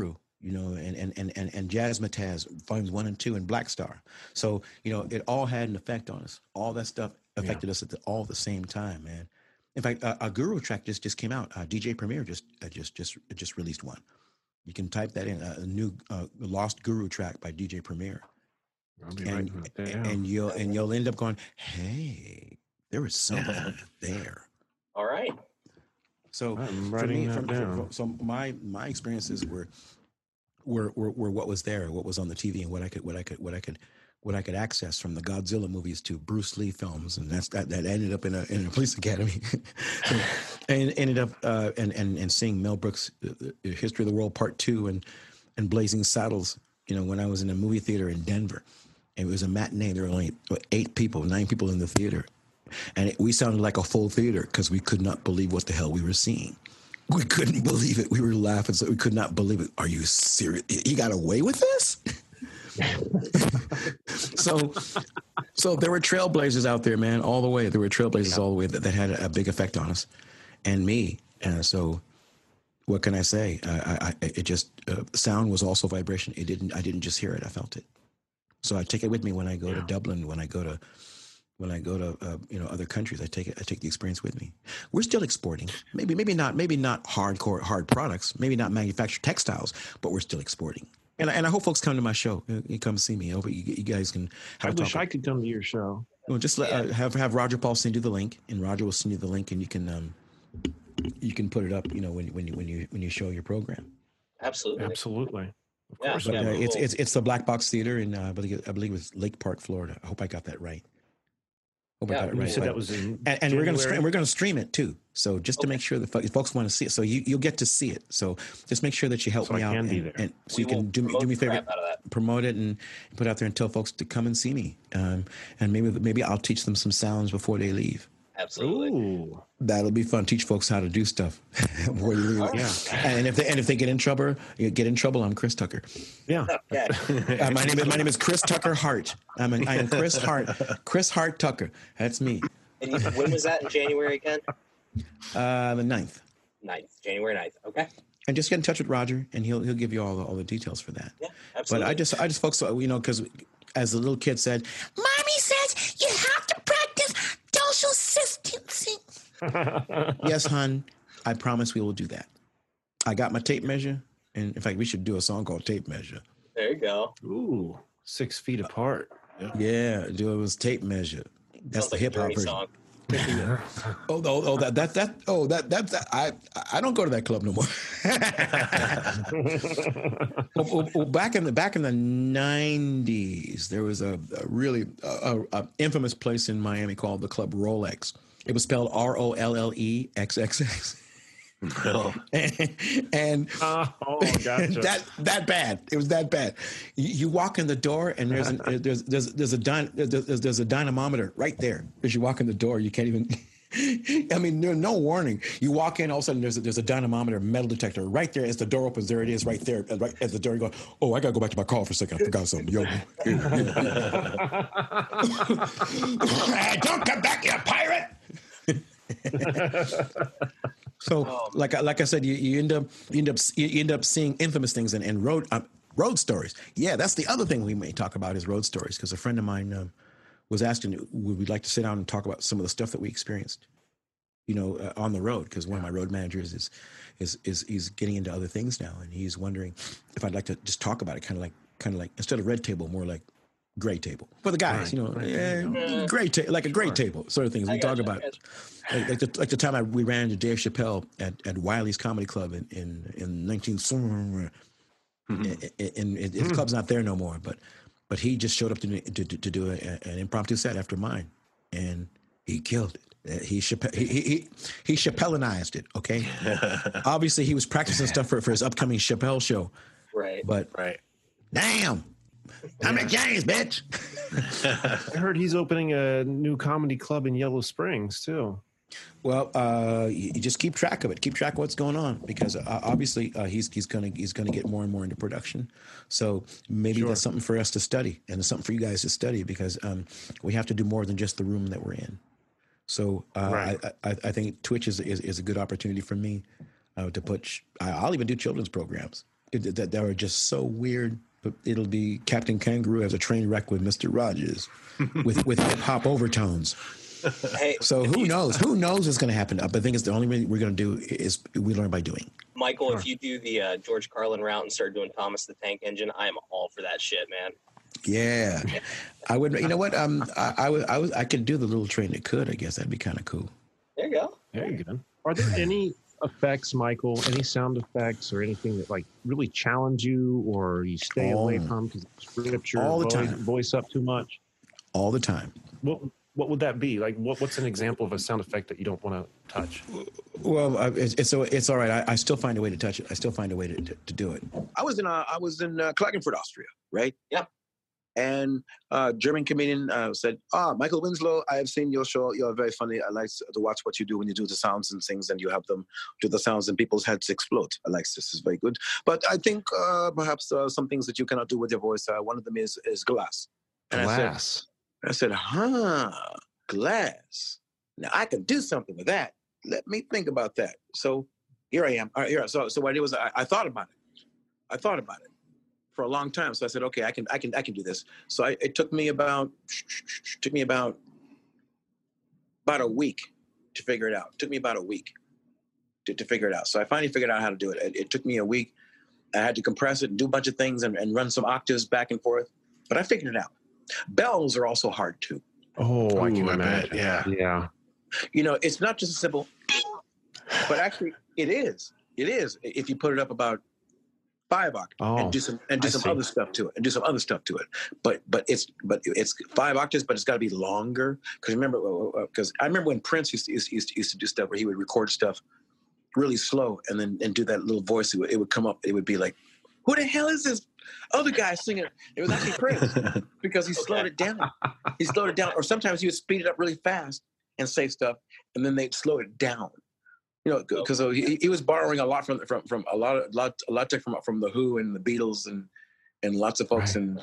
[SPEAKER 2] you know, and Jazzmatazz, volumes 1 and 2, and Black Star. So, you know, it all had an effect on us. All that stuff affected us all at the same time, man. In fact, a Guru track just came out. DJ Premier just released one. You can type that in, a new Lost Guru track by DJ Premier. And you'll end up going, hey, there was something there.
[SPEAKER 5] All right.
[SPEAKER 2] So
[SPEAKER 4] I'm
[SPEAKER 2] for
[SPEAKER 4] writing
[SPEAKER 2] me,
[SPEAKER 4] that down.
[SPEAKER 2] so my experiences were what was there, what was on the TV, and what I could access, from the Godzilla movies to Bruce Lee films, and that ended up in a police academy, and ended up and seeing Mel Brooks' History of the World Part 2 and Blazing Saddles. You know, when I was in a movie theater in Denver, it was a matinee. There were only 9 people in the theater, and we sounded like a full theater because we could not believe what the hell we were seeing. We couldn't believe it. We were laughing, so we could not believe it. Are you serious? He got away with this? So there were trailblazers out there, man, all the way. There were trailblazers all the way that had a big effect on us and me. And so what can I say? It just sound was also vibration. I didn't just hear it. I felt it. So I take it with me when I go to Dublin, when I go to other countries. I take the experience with me. We're still exporting. Maybe not hardcore hard products. Maybe not manufactured textiles, but we're still exporting. And I hope folks come to my show. You come see me. I hope you guys can.
[SPEAKER 4] I wish I could come to your show.
[SPEAKER 2] Well, just have Roger Paul send you the link, and Roger will send you the link, and you can put it up. You know, when you show your program.
[SPEAKER 5] Absolutely.
[SPEAKER 4] Of course.
[SPEAKER 2] But it's the Black Box Theater in I believe it was Lake Park, Florida. I hope I got that right. I got it right.
[SPEAKER 4] You said that was in
[SPEAKER 2] and we're gonna stream it too. So just to make sure that folks want to see it, so you'll get to see it. So just make sure that you help me out, and so you can do me a favor, promote it and put it out there and tell folks to come and see me. And maybe I'll teach them some sounds before they leave.
[SPEAKER 5] Absolutely.
[SPEAKER 4] Ooh.
[SPEAKER 2] That'll be fun. Teach folks how to do stuff before you leave.
[SPEAKER 4] Yeah.
[SPEAKER 2] And if they get in trouble, I'm Chris Tucker.
[SPEAKER 4] Yeah.
[SPEAKER 5] Okay.
[SPEAKER 2] My name is Chris Tucker Hart. I am Chris Hart. Chris Hart Tucker. That's me.
[SPEAKER 5] And when was that, in January again?
[SPEAKER 2] The 9th.
[SPEAKER 5] January 9th. Okay.
[SPEAKER 2] And just get in touch with Roger, and he'll give you all the details for that.
[SPEAKER 5] Yeah, absolutely.
[SPEAKER 2] But I just folks, because as the little kid said,
[SPEAKER 8] Mommy says you have to practice social distancing.
[SPEAKER 2] Yes, hon, I promise we will do that. I got my tape measure, and in fact, we should do a song called Tape Measure.
[SPEAKER 5] There you go.
[SPEAKER 4] Ooh, 6 feet apart.
[SPEAKER 2] Yeah, it was Tape Measure. That's the hip hop version.
[SPEAKER 5] Song.
[SPEAKER 2] I don't go to that club no more. Back in the 90s, there was a really infamous place in Miami called the Club Rolex. It was spelled ROLLEXXX. and
[SPEAKER 4] gotcha.
[SPEAKER 2] that bad. It was that bad. You walk in the door and there's a dynamometer right there. As you walk in the door, you can't even. I mean, there's no warning. You walk in, all of a sudden there's a dynamometer, metal detector right there. As the door opens, there it is, right there. Right as the door, you go, oh, I gotta go back to my car for a second. I forgot something. Yo, don't come back, you pirate. So, like I said, you end up seeing infamous things and road stories. Yeah, that's the other thing we may talk about is road stories, because a friend of mine was asking, would we like to sit down and talk about some of the stuff that we experienced, on the road? Because one of my road managers is getting into other things now, and he's wondering if I'd like to just talk about it, kind of like instead of red table, more like gray table for the guys, gray like a gray table sort of things. We talk about it. Like the time we ran into Dave Chappelle at Wiley's Comedy Club in 19. And the club's not there no more, but he just showed up to do an impromptu set after mine, and he killed it. He Chappelleanized it. Okay, obviously he was practicing stuff for his upcoming Chappelle show.
[SPEAKER 5] Right.
[SPEAKER 2] But damn. I'm at James, bitch.
[SPEAKER 4] I heard he's opening a new comedy club in Yellow Springs too.
[SPEAKER 2] Well, you just keep track of it. Keep track of what's going on, because obviously he's gonna get more and more into production. So maybe that's something for us to study, and it's something for you guys to study, because we have to do more than just the room that we're in. So I think Twitch is a good opportunity for me to put. I'll even do children's programs. that are just so weird. But it'll be Captain Kangaroo as a train wreck with Mr. Rogers, with hip hop overtones.
[SPEAKER 5] Hey,
[SPEAKER 2] So who knows? Who knows what's going to happen? But the thing is, the only way we're going to do is we learn by doing.
[SPEAKER 5] Michael, if you do the George Carlin route and start doing Thomas the Tank Engine, I am all for that shit, man.
[SPEAKER 2] Yeah, I would. You know what? I could do the little train that could. I guess that'd be kind of cool.
[SPEAKER 5] There you go.
[SPEAKER 4] There you go. Are there any effects, Michael? Any sound effects or anything that like really challenge you, or you stay away from because scripture
[SPEAKER 2] all the time,
[SPEAKER 4] voice up too much?
[SPEAKER 2] All the time.
[SPEAKER 4] What would that be? Like, what's an example of a sound effect that you don't want to touch?
[SPEAKER 2] Well, it's all right. I still find a way to touch it. I still find a way to do it. I was in Klagenfurt, Austria, right?
[SPEAKER 5] Yeah.
[SPEAKER 2] And German comedian said, Michael Winslow, I have seen your show. You're very funny. I like to watch what you do when you do the sounds and things, and you have them do the sounds and people's heads explode. I like this. Is very good. But I think perhaps some things that you cannot do with your voice. One of them is glass. And
[SPEAKER 4] Glass.
[SPEAKER 2] I said, glass. Now I can do something with that. Let me think about that. So here I am. So what I did was I thought about it for a long time. So I said, okay, I can do this. So it took me about a week to figure it out. It took me about a week to figure it out. So I finally figured out how to do it. It took me a week. I had to compress it and do a bunch of things and run some octaves back and forth, but I figured it out. Bells are also hard too.
[SPEAKER 4] Oh, I can
[SPEAKER 3] I
[SPEAKER 4] imagine.
[SPEAKER 3] bet, yeah.
[SPEAKER 4] Yeah.
[SPEAKER 2] You know, it's not just a simple, but actually it is. It is if you put it up about 5 octaves and do some other stuff to it. But it's 5 octaves, but it's got to be longer. Because I remember when Prince used to do stuff where he would record stuff really slow and then do that little voice. It would come up. It would be like, who the hell is this other guy singing? It was actually Prince because he slowed it down. He slowed it down, or sometimes he would speed it up really fast and say stuff, and then they'd slow it down. You know, because he was borrowing a lot from a lot from the Who and the Beatles and lots of folks and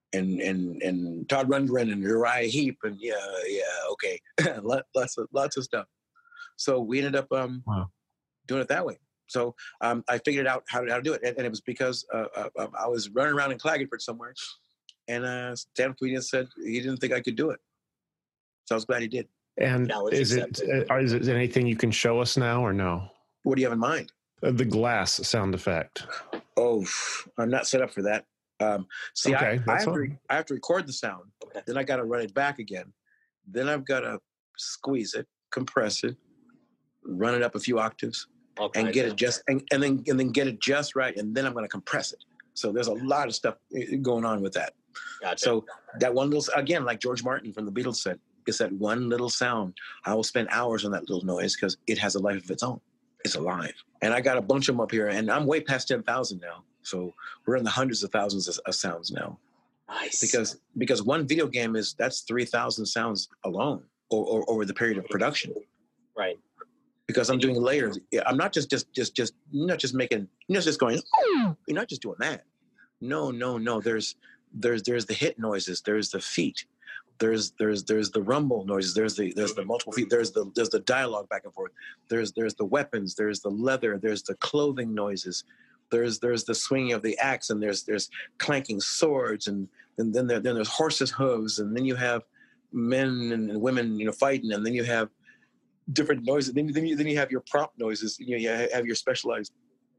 [SPEAKER 2] Todd Rundgren and Uriah Heep and okay, lots of stuff. So we ended up doing it that way. So I figured out how to do it, and it was because I was running around in Klagenfurt somewhere, and stand-up comedian said he didn't think I could do it. So I was glad he did.
[SPEAKER 4] And is it anything you can show us now or no?
[SPEAKER 2] What do you have in mind?
[SPEAKER 4] The glass sound effect.
[SPEAKER 2] Oh, I'm not set up for that. See,
[SPEAKER 4] okay,
[SPEAKER 2] I have to record the sound. Okay. Then I got to run it back again. Then I've got to squeeze it, compress it, run it up a few octaves, and get it just and then get it just right. And then I'm going to compress it. So there's a lot of stuff going on with that. Gotcha. So that one little, again, like George Martin from the Beatles said, it's that one little sound. I will spend hours on that little noise because it has a life of its own. It's alive. And I got a bunch of them up here, and I'm way past 10,000 now. So we're in the hundreds of thousands of sounds now. Nice. Because one video game that's 3,000 sounds alone or over the period of production. Right. Because I'm doing layers. I'm not just making, you're not just going, you're not just doing that. No. There's the hit noises. There's the feet. There's the rumble noises. There's the multiple feet. There's the dialogue back and forth. There's the weapons. There's the leather. There's the clothing noises. There's the swinging of the axe, and there's clanking swords, and then there's horses' hooves, and then you have men and women fighting, and then you have different noises. Then you have your prompt noises. You have your specialized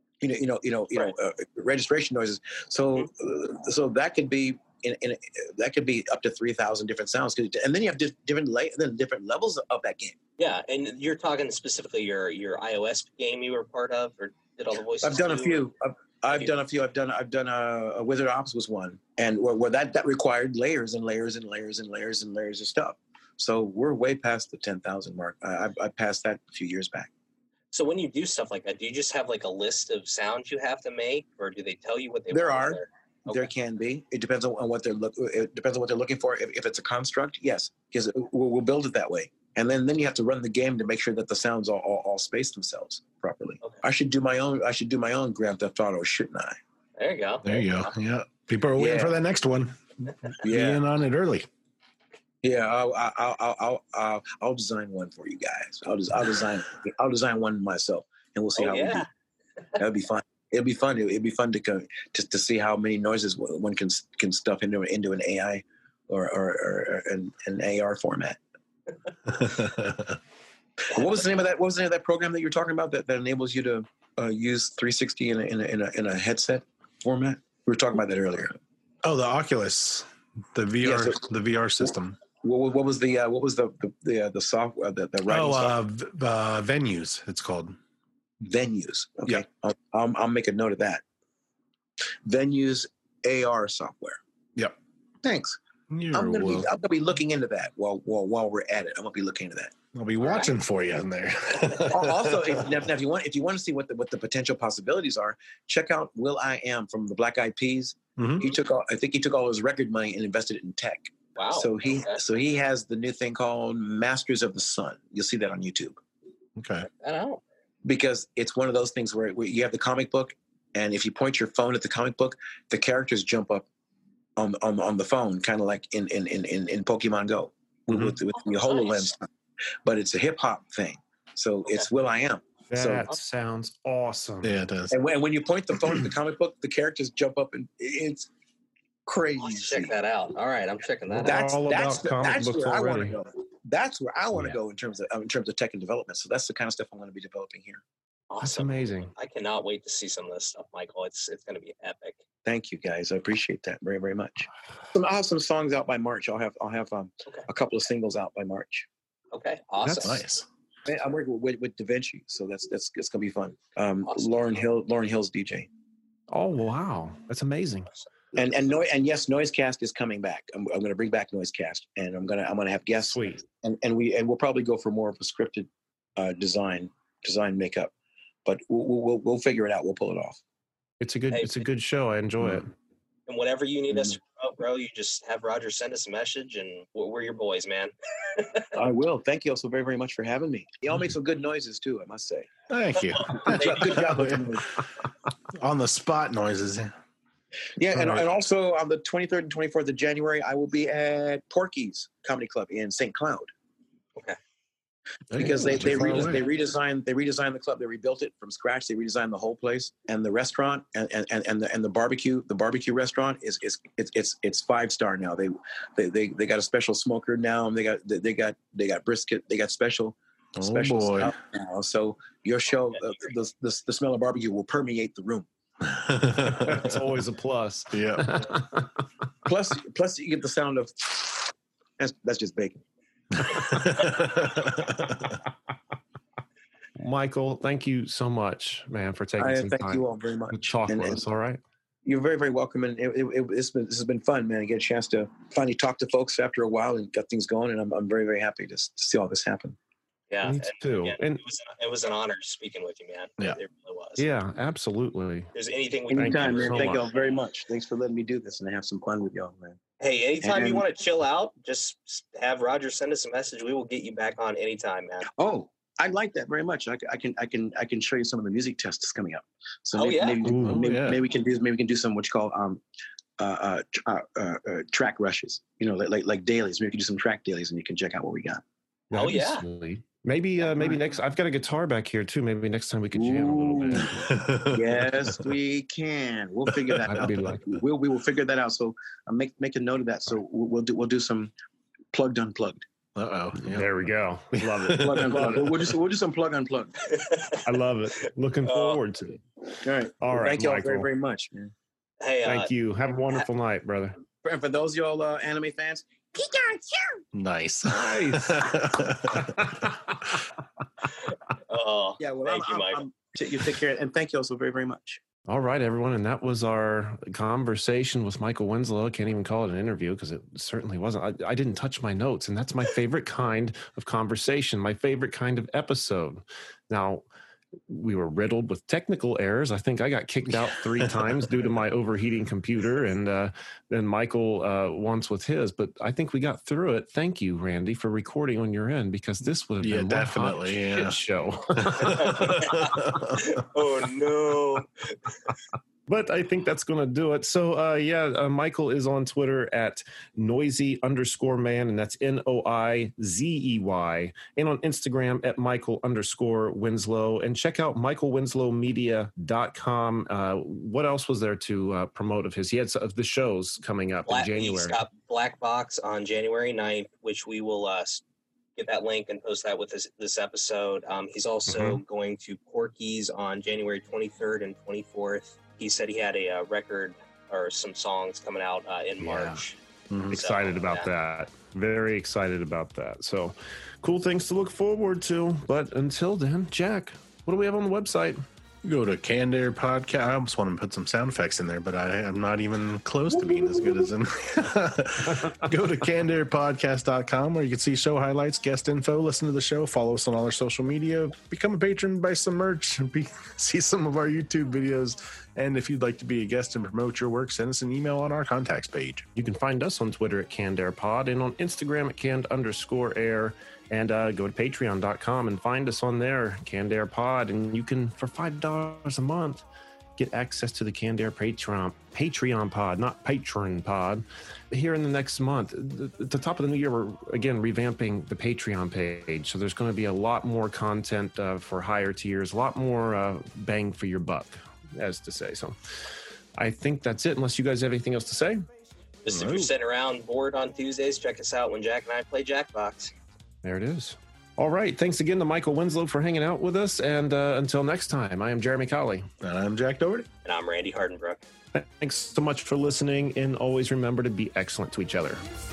[SPEAKER 2] registration noises. So that could be. That could be up to 3,000 different sounds, and then you have different levels of that game.
[SPEAKER 5] Yeah, and you're talking specifically your iOS game you were part of, or did all the voices?
[SPEAKER 2] I've done a few. I've done a few. I've done a Wizard of Oz was one, and where that required layers and layers and layers and layers and layers of stuff. So we're way past the 10,000 mark. I passed that a few years back.
[SPEAKER 5] So when you do stuff like that, do you just have like a list of sounds you have to make, or do they tell you what they
[SPEAKER 2] there
[SPEAKER 5] want?
[SPEAKER 2] Are. Okay. There can be. It depends on what they're looking for. If it's a construct, yes, because we'll build it that way. And then you have to run the game to make sure that the sounds all space themselves properly. Okay. I should do my own Grand Theft Auto, shouldn't I?
[SPEAKER 5] There you go.
[SPEAKER 3] There you go. Yeah, people are waiting for that next one.
[SPEAKER 2] Yeah,
[SPEAKER 3] in on it early.
[SPEAKER 2] Yeah, I'll design one for you guys. I'll design one myself, and we'll see how we do. That'd be fun. It'll be fun. It'd be fun to go just to see how many noises one can stuff into an AI or an AR format. What was the name of that? What was the name of that program that you were talking about that enables you to use 360 in a headset format? We were talking about that earlier.
[SPEAKER 3] Oh, the Oculus, the VR, the VR system.
[SPEAKER 2] What was the software? The writing software?
[SPEAKER 3] Venues. It's called
[SPEAKER 2] Venues. Okay,
[SPEAKER 3] yeah.
[SPEAKER 2] I'll make a note of that. Venues AR software.
[SPEAKER 3] Yep.
[SPEAKER 2] Thanks. I'm gonna be looking into that while we're at it. I'm gonna be looking into that.
[SPEAKER 3] I'll be watching for you in there.
[SPEAKER 2] Also, if you want to see what the potential possibilities are, check out will.i.am from the Black Eyed Peas. Mm-hmm. I think he took all his record money and invested it in tech.
[SPEAKER 5] Wow.
[SPEAKER 2] So he has the new thing called Masters of the Sun. You'll see that on YouTube.
[SPEAKER 3] Okay.
[SPEAKER 5] I know.
[SPEAKER 2] Because it's one of those things where you have the comic book, and if you point your phone at the comic book, the characters jump up on the phone, kind of like in Pokemon Go with the HoloLens. But it's a hip hop thing, so it's will.i.am.
[SPEAKER 4] That sounds awesome.
[SPEAKER 3] Yeah, it does.
[SPEAKER 2] And when you point the phone at the comic book, the characters jump up, and it's crazy.
[SPEAKER 5] Let's check that out. All right, I'm checking that out.
[SPEAKER 2] That's
[SPEAKER 4] books
[SPEAKER 2] where I want to
[SPEAKER 4] already.
[SPEAKER 2] go. That's where I want to go in terms of tech and development. So that's the kind of stuff I'm going to be developing here.
[SPEAKER 5] Awesome.
[SPEAKER 4] That's amazing.
[SPEAKER 5] I cannot wait to see some of this stuff, Michael. It's going to be epic.
[SPEAKER 2] Thank you, guys. I appreciate that very, very much. I'll have some songs out by March. I'll have a couple of singles out by March.
[SPEAKER 5] Okay, awesome.
[SPEAKER 3] That's nice.
[SPEAKER 2] I'm working with Da Vinci, so that's it's gonna be fun.
[SPEAKER 5] Awesome.
[SPEAKER 2] Lauren Hill's DJ.
[SPEAKER 4] Oh wow, that's amazing.
[SPEAKER 2] And yes, Noisecast is coming back. I'm going to bring back Noisecast, and I'm gonna have guests.
[SPEAKER 4] Sweet.
[SPEAKER 2] And we'll probably go for more of a scripted design makeup, but we'll figure it out. We'll pull it off.
[SPEAKER 4] It's a good show. I enjoy it.
[SPEAKER 5] And whatever you need us to promote, bro, you just have Roger send us a message, and we're your boys, man.
[SPEAKER 2] I will. Thank you also very, very much for having me. Y'all make some good noises too, I must say.
[SPEAKER 3] Thank you.
[SPEAKER 2] Good job.
[SPEAKER 3] On the spot noises.
[SPEAKER 2] Yeah, and also on the 23rd and 24th of January, I will be at Porky's Comedy Club in St. Cloud.
[SPEAKER 5] Okay.
[SPEAKER 2] Because they redesigned the club. They rebuilt it from scratch. They redesigned the whole place, and the restaurant and the barbecue restaurant is 5-star now. They got a special smoker now, and they got brisket. They got special stuff now. So your show, the smell of barbecue will permeate the room.
[SPEAKER 4] That's always a plus.
[SPEAKER 3] Yeah.
[SPEAKER 2] Plus you get the sound of that's just bacon.
[SPEAKER 4] Michael, thank you so much, man, for taking some time.
[SPEAKER 2] Thank you all very much.
[SPEAKER 4] To talk with us. All right.
[SPEAKER 2] You're very, very welcome, and this has been fun, man. I get a chance to finally talk to folks after a while and get things going, and I'm very, very happy to see all this happen.
[SPEAKER 5] Yeah,
[SPEAKER 4] me too.
[SPEAKER 5] Yeah,
[SPEAKER 4] and
[SPEAKER 5] it was an honor speaking with you, man.
[SPEAKER 3] Yeah,
[SPEAKER 5] it really was.
[SPEAKER 4] Yeah, absolutely.
[SPEAKER 5] If there's anything we can
[SPEAKER 2] anytime,
[SPEAKER 5] do,
[SPEAKER 2] man.
[SPEAKER 4] so
[SPEAKER 2] Thank
[SPEAKER 4] much.
[SPEAKER 2] y'all very much. Thanks for letting me do this and have some fun with y'all, man.
[SPEAKER 5] Hey, anytime you
[SPEAKER 2] And-
[SPEAKER 5] want to chill out, just have Roger send us a message. We will get you back on anytime, man.
[SPEAKER 2] Oh, I like that very much. I can show you some of the music tests coming up. So
[SPEAKER 5] Oh, yeah.
[SPEAKER 2] maybe we can do some what you call track rushes. You know, like dailies. Maybe we can do some track dailies, and you can check out what we got.
[SPEAKER 4] That'd be
[SPEAKER 5] yeah.
[SPEAKER 4] sweet. Maybe next. I've got a guitar back here too. Maybe next time we could jam a little bit.
[SPEAKER 2] Yes, we can. We'll figure that
[SPEAKER 4] I'd
[SPEAKER 2] out.
[SPEAKER 4] be like that.
[SPEAKER 2] We will figure that out. So make a note of that. So we'll do some plugged unplugged.
[SPEAKER 3] Uh-oh. Yeah.
[SPEAKER 4] There we go. Love it.
[SPEAKER 2] Plug unplugged. We'll do some plug unplugged.
[SPEAKER 4] I love it. Looking forward to it.
[SPEAKER 2] All right.
[SPEAKER 4] All right,
[SPEAKER 2] Thank you all
[SPEAKER 4] Michael.
[SPEAKER 2] very, very much, man.
[SPEAKER 5] Hey,
[SPEAKER 4] Thank you. Have a wonderful night, brother.
[SPEAKER 2] And for those of y'all anime fans,
[SPEAKER 3] Nice.
[SPEAKER 4] Nice.
[SPEAKER 5] Oh,
[SPEAKER 2] yeah. Well,
[SPEAKER 5] thank you, Michael.
[SPEAKER 2] You take care, and thank you also very, very much.
[SPEAKER 4] All right, everyone. And that was our conversation with Michael Winslow. I can't even call it an interview because it certainly wasn't. I didn't touch my notes, and that's my favorite kind of conversation, my favorite kind of episode. Now, we were riddled with technical errors. I think I got kicked out 3 times due to my overheating computer, and then Michael once with his. But I think we got through it. Thank you, Randy, for recording on your end, because this would have been one hot shit show.
[SPEAKER 5] Oh no!
[SPEAKER 4] But I think that's going to do it. So, Michael is on Twitter at noisy_man, and that's NOIZEY, and on Instagram at Michael_Winslow. And check out michaelwinslowmedia.com. What else was there to promote of his? He had the shows coming up in January.
[SPEAKER 5] He's got Black Box on January 9th, which we will get that link and post that with this episode. He's also going to Porky's on January 23rd and 24th. He said he had a record or some songs coming out in March.
[SPEAKER 4] Excited about that. Very excited about that. So cool things to look forward to. But until then, Jack, what do we have on the website?
[SPEAKER 3] Go to Canned Air Podcast. I almost want to put some sound effects in there, but I'm not even close to being as good as him. Go to cannedairpodcast.com where you can see show highlights, guest info, listen to the show, follow us on all our social media, become a patron, buy some merch, see some of our YouTube videos. And if you'd like to be a guest and promote your work, send us an email on our contacts page.
[SPEAKER 4] You can find us on Twitter at CannedAirPod and on Instagram at canned_air. And go to patreon.com and find us on there, Canned Air Pod. And you can, for $5 a month, get access to the Canned Air Patreon pod, not Patron pod. Here in the next month, at the top of the new year, we're, again, revamping the Patreon page. So there's going to be a lot more content for higher tiers, a lot more bang for your buck, as to say. So I think that's it, unless you guys have anything else to say.
[SPEAKER 5] Just if you're sitting around bored on Tuesdays, check us out when Jack and I play Jackbox.
[SPEAKER 4] There it is. All right. Thanks again to Michael Winslow for hanging out with us. And until next time, I am Jeremy Colley.
[SPEAKER 3] And I'm Jack Doherty.
[SPEAKER 5] And I'm Randy Hardenbrook.
[SPEAKER 4] Thanks so much for listening. And always remember to be excellent to each other.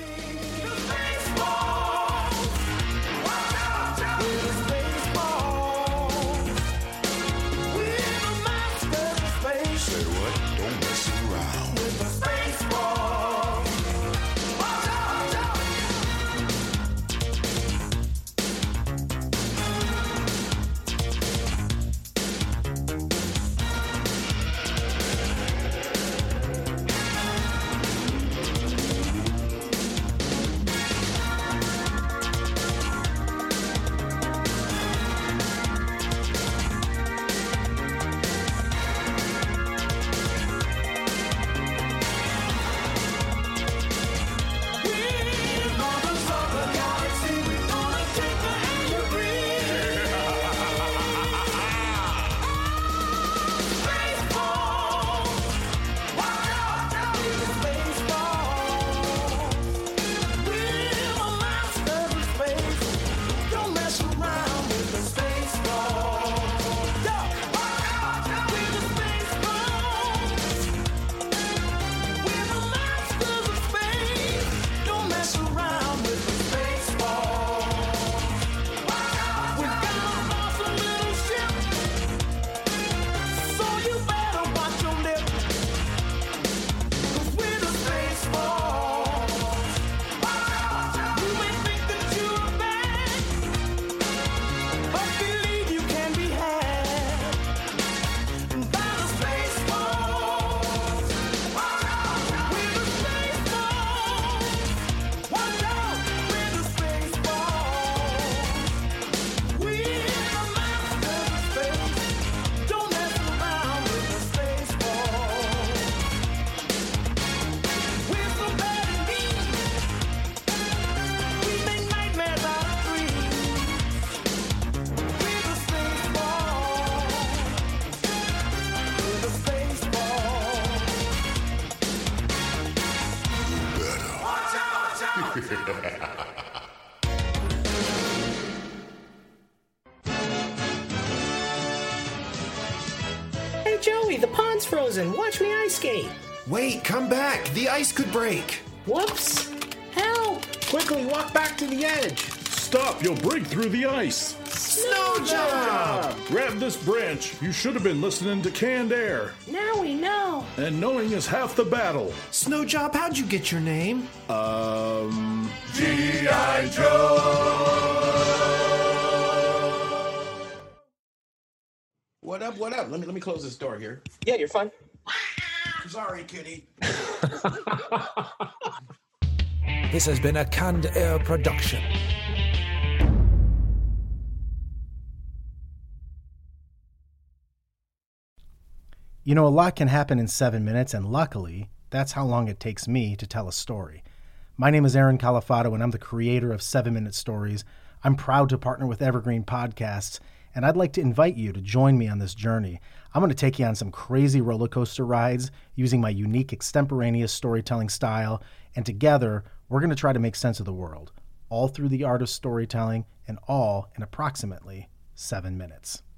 [SPEAKER 10] Hey, Joey, the pond's frozen. Watch me ice skate.
[SPEAKER 9] Wait, come back. The ice could break.
[SPEAKER 10] Whoops. Help.
[SPEAKER 11] Quickly walk back to the edge.
[SPEAKER 1] Stop, you'll break through the ice.
[SPEAKER 9] Snow job!
[SPEAKER 1] Grab this branch. You should have been listening to Canned Air.
[SPEAKER 10] Now we know.
[SPEAKER 1] And knowing is half the battle.
[SPEAKER 9] Snow job, how'd you get your name?
[SPEAKER 1] G.I. Joe.
[SPEAKER 2] What up? What up? Let me close this door here.
[SPEAKER 5] Yeah, you're fine.
[SPEAKER 2] Sorry, kitty.
[SPEAKER 12] This has been a Canned Air production.
[SPEAKER 13] You know, a lot can happen in 7 minutes, and luckily, that's how long it takes me to tell a story. My name is Aaron Califato, and I'm the creator of 7 Minute Stories. I'm proud to partner with Evergreen Podcasts, and I'd like to invite you to join me on this journey. I'm going to take you on some crazy roller coaster rides using my unique extemporaneous storytelling style, and together, we're going to try to make sense of the world, all through the art of storytelling, and all in approximately 7 minutes.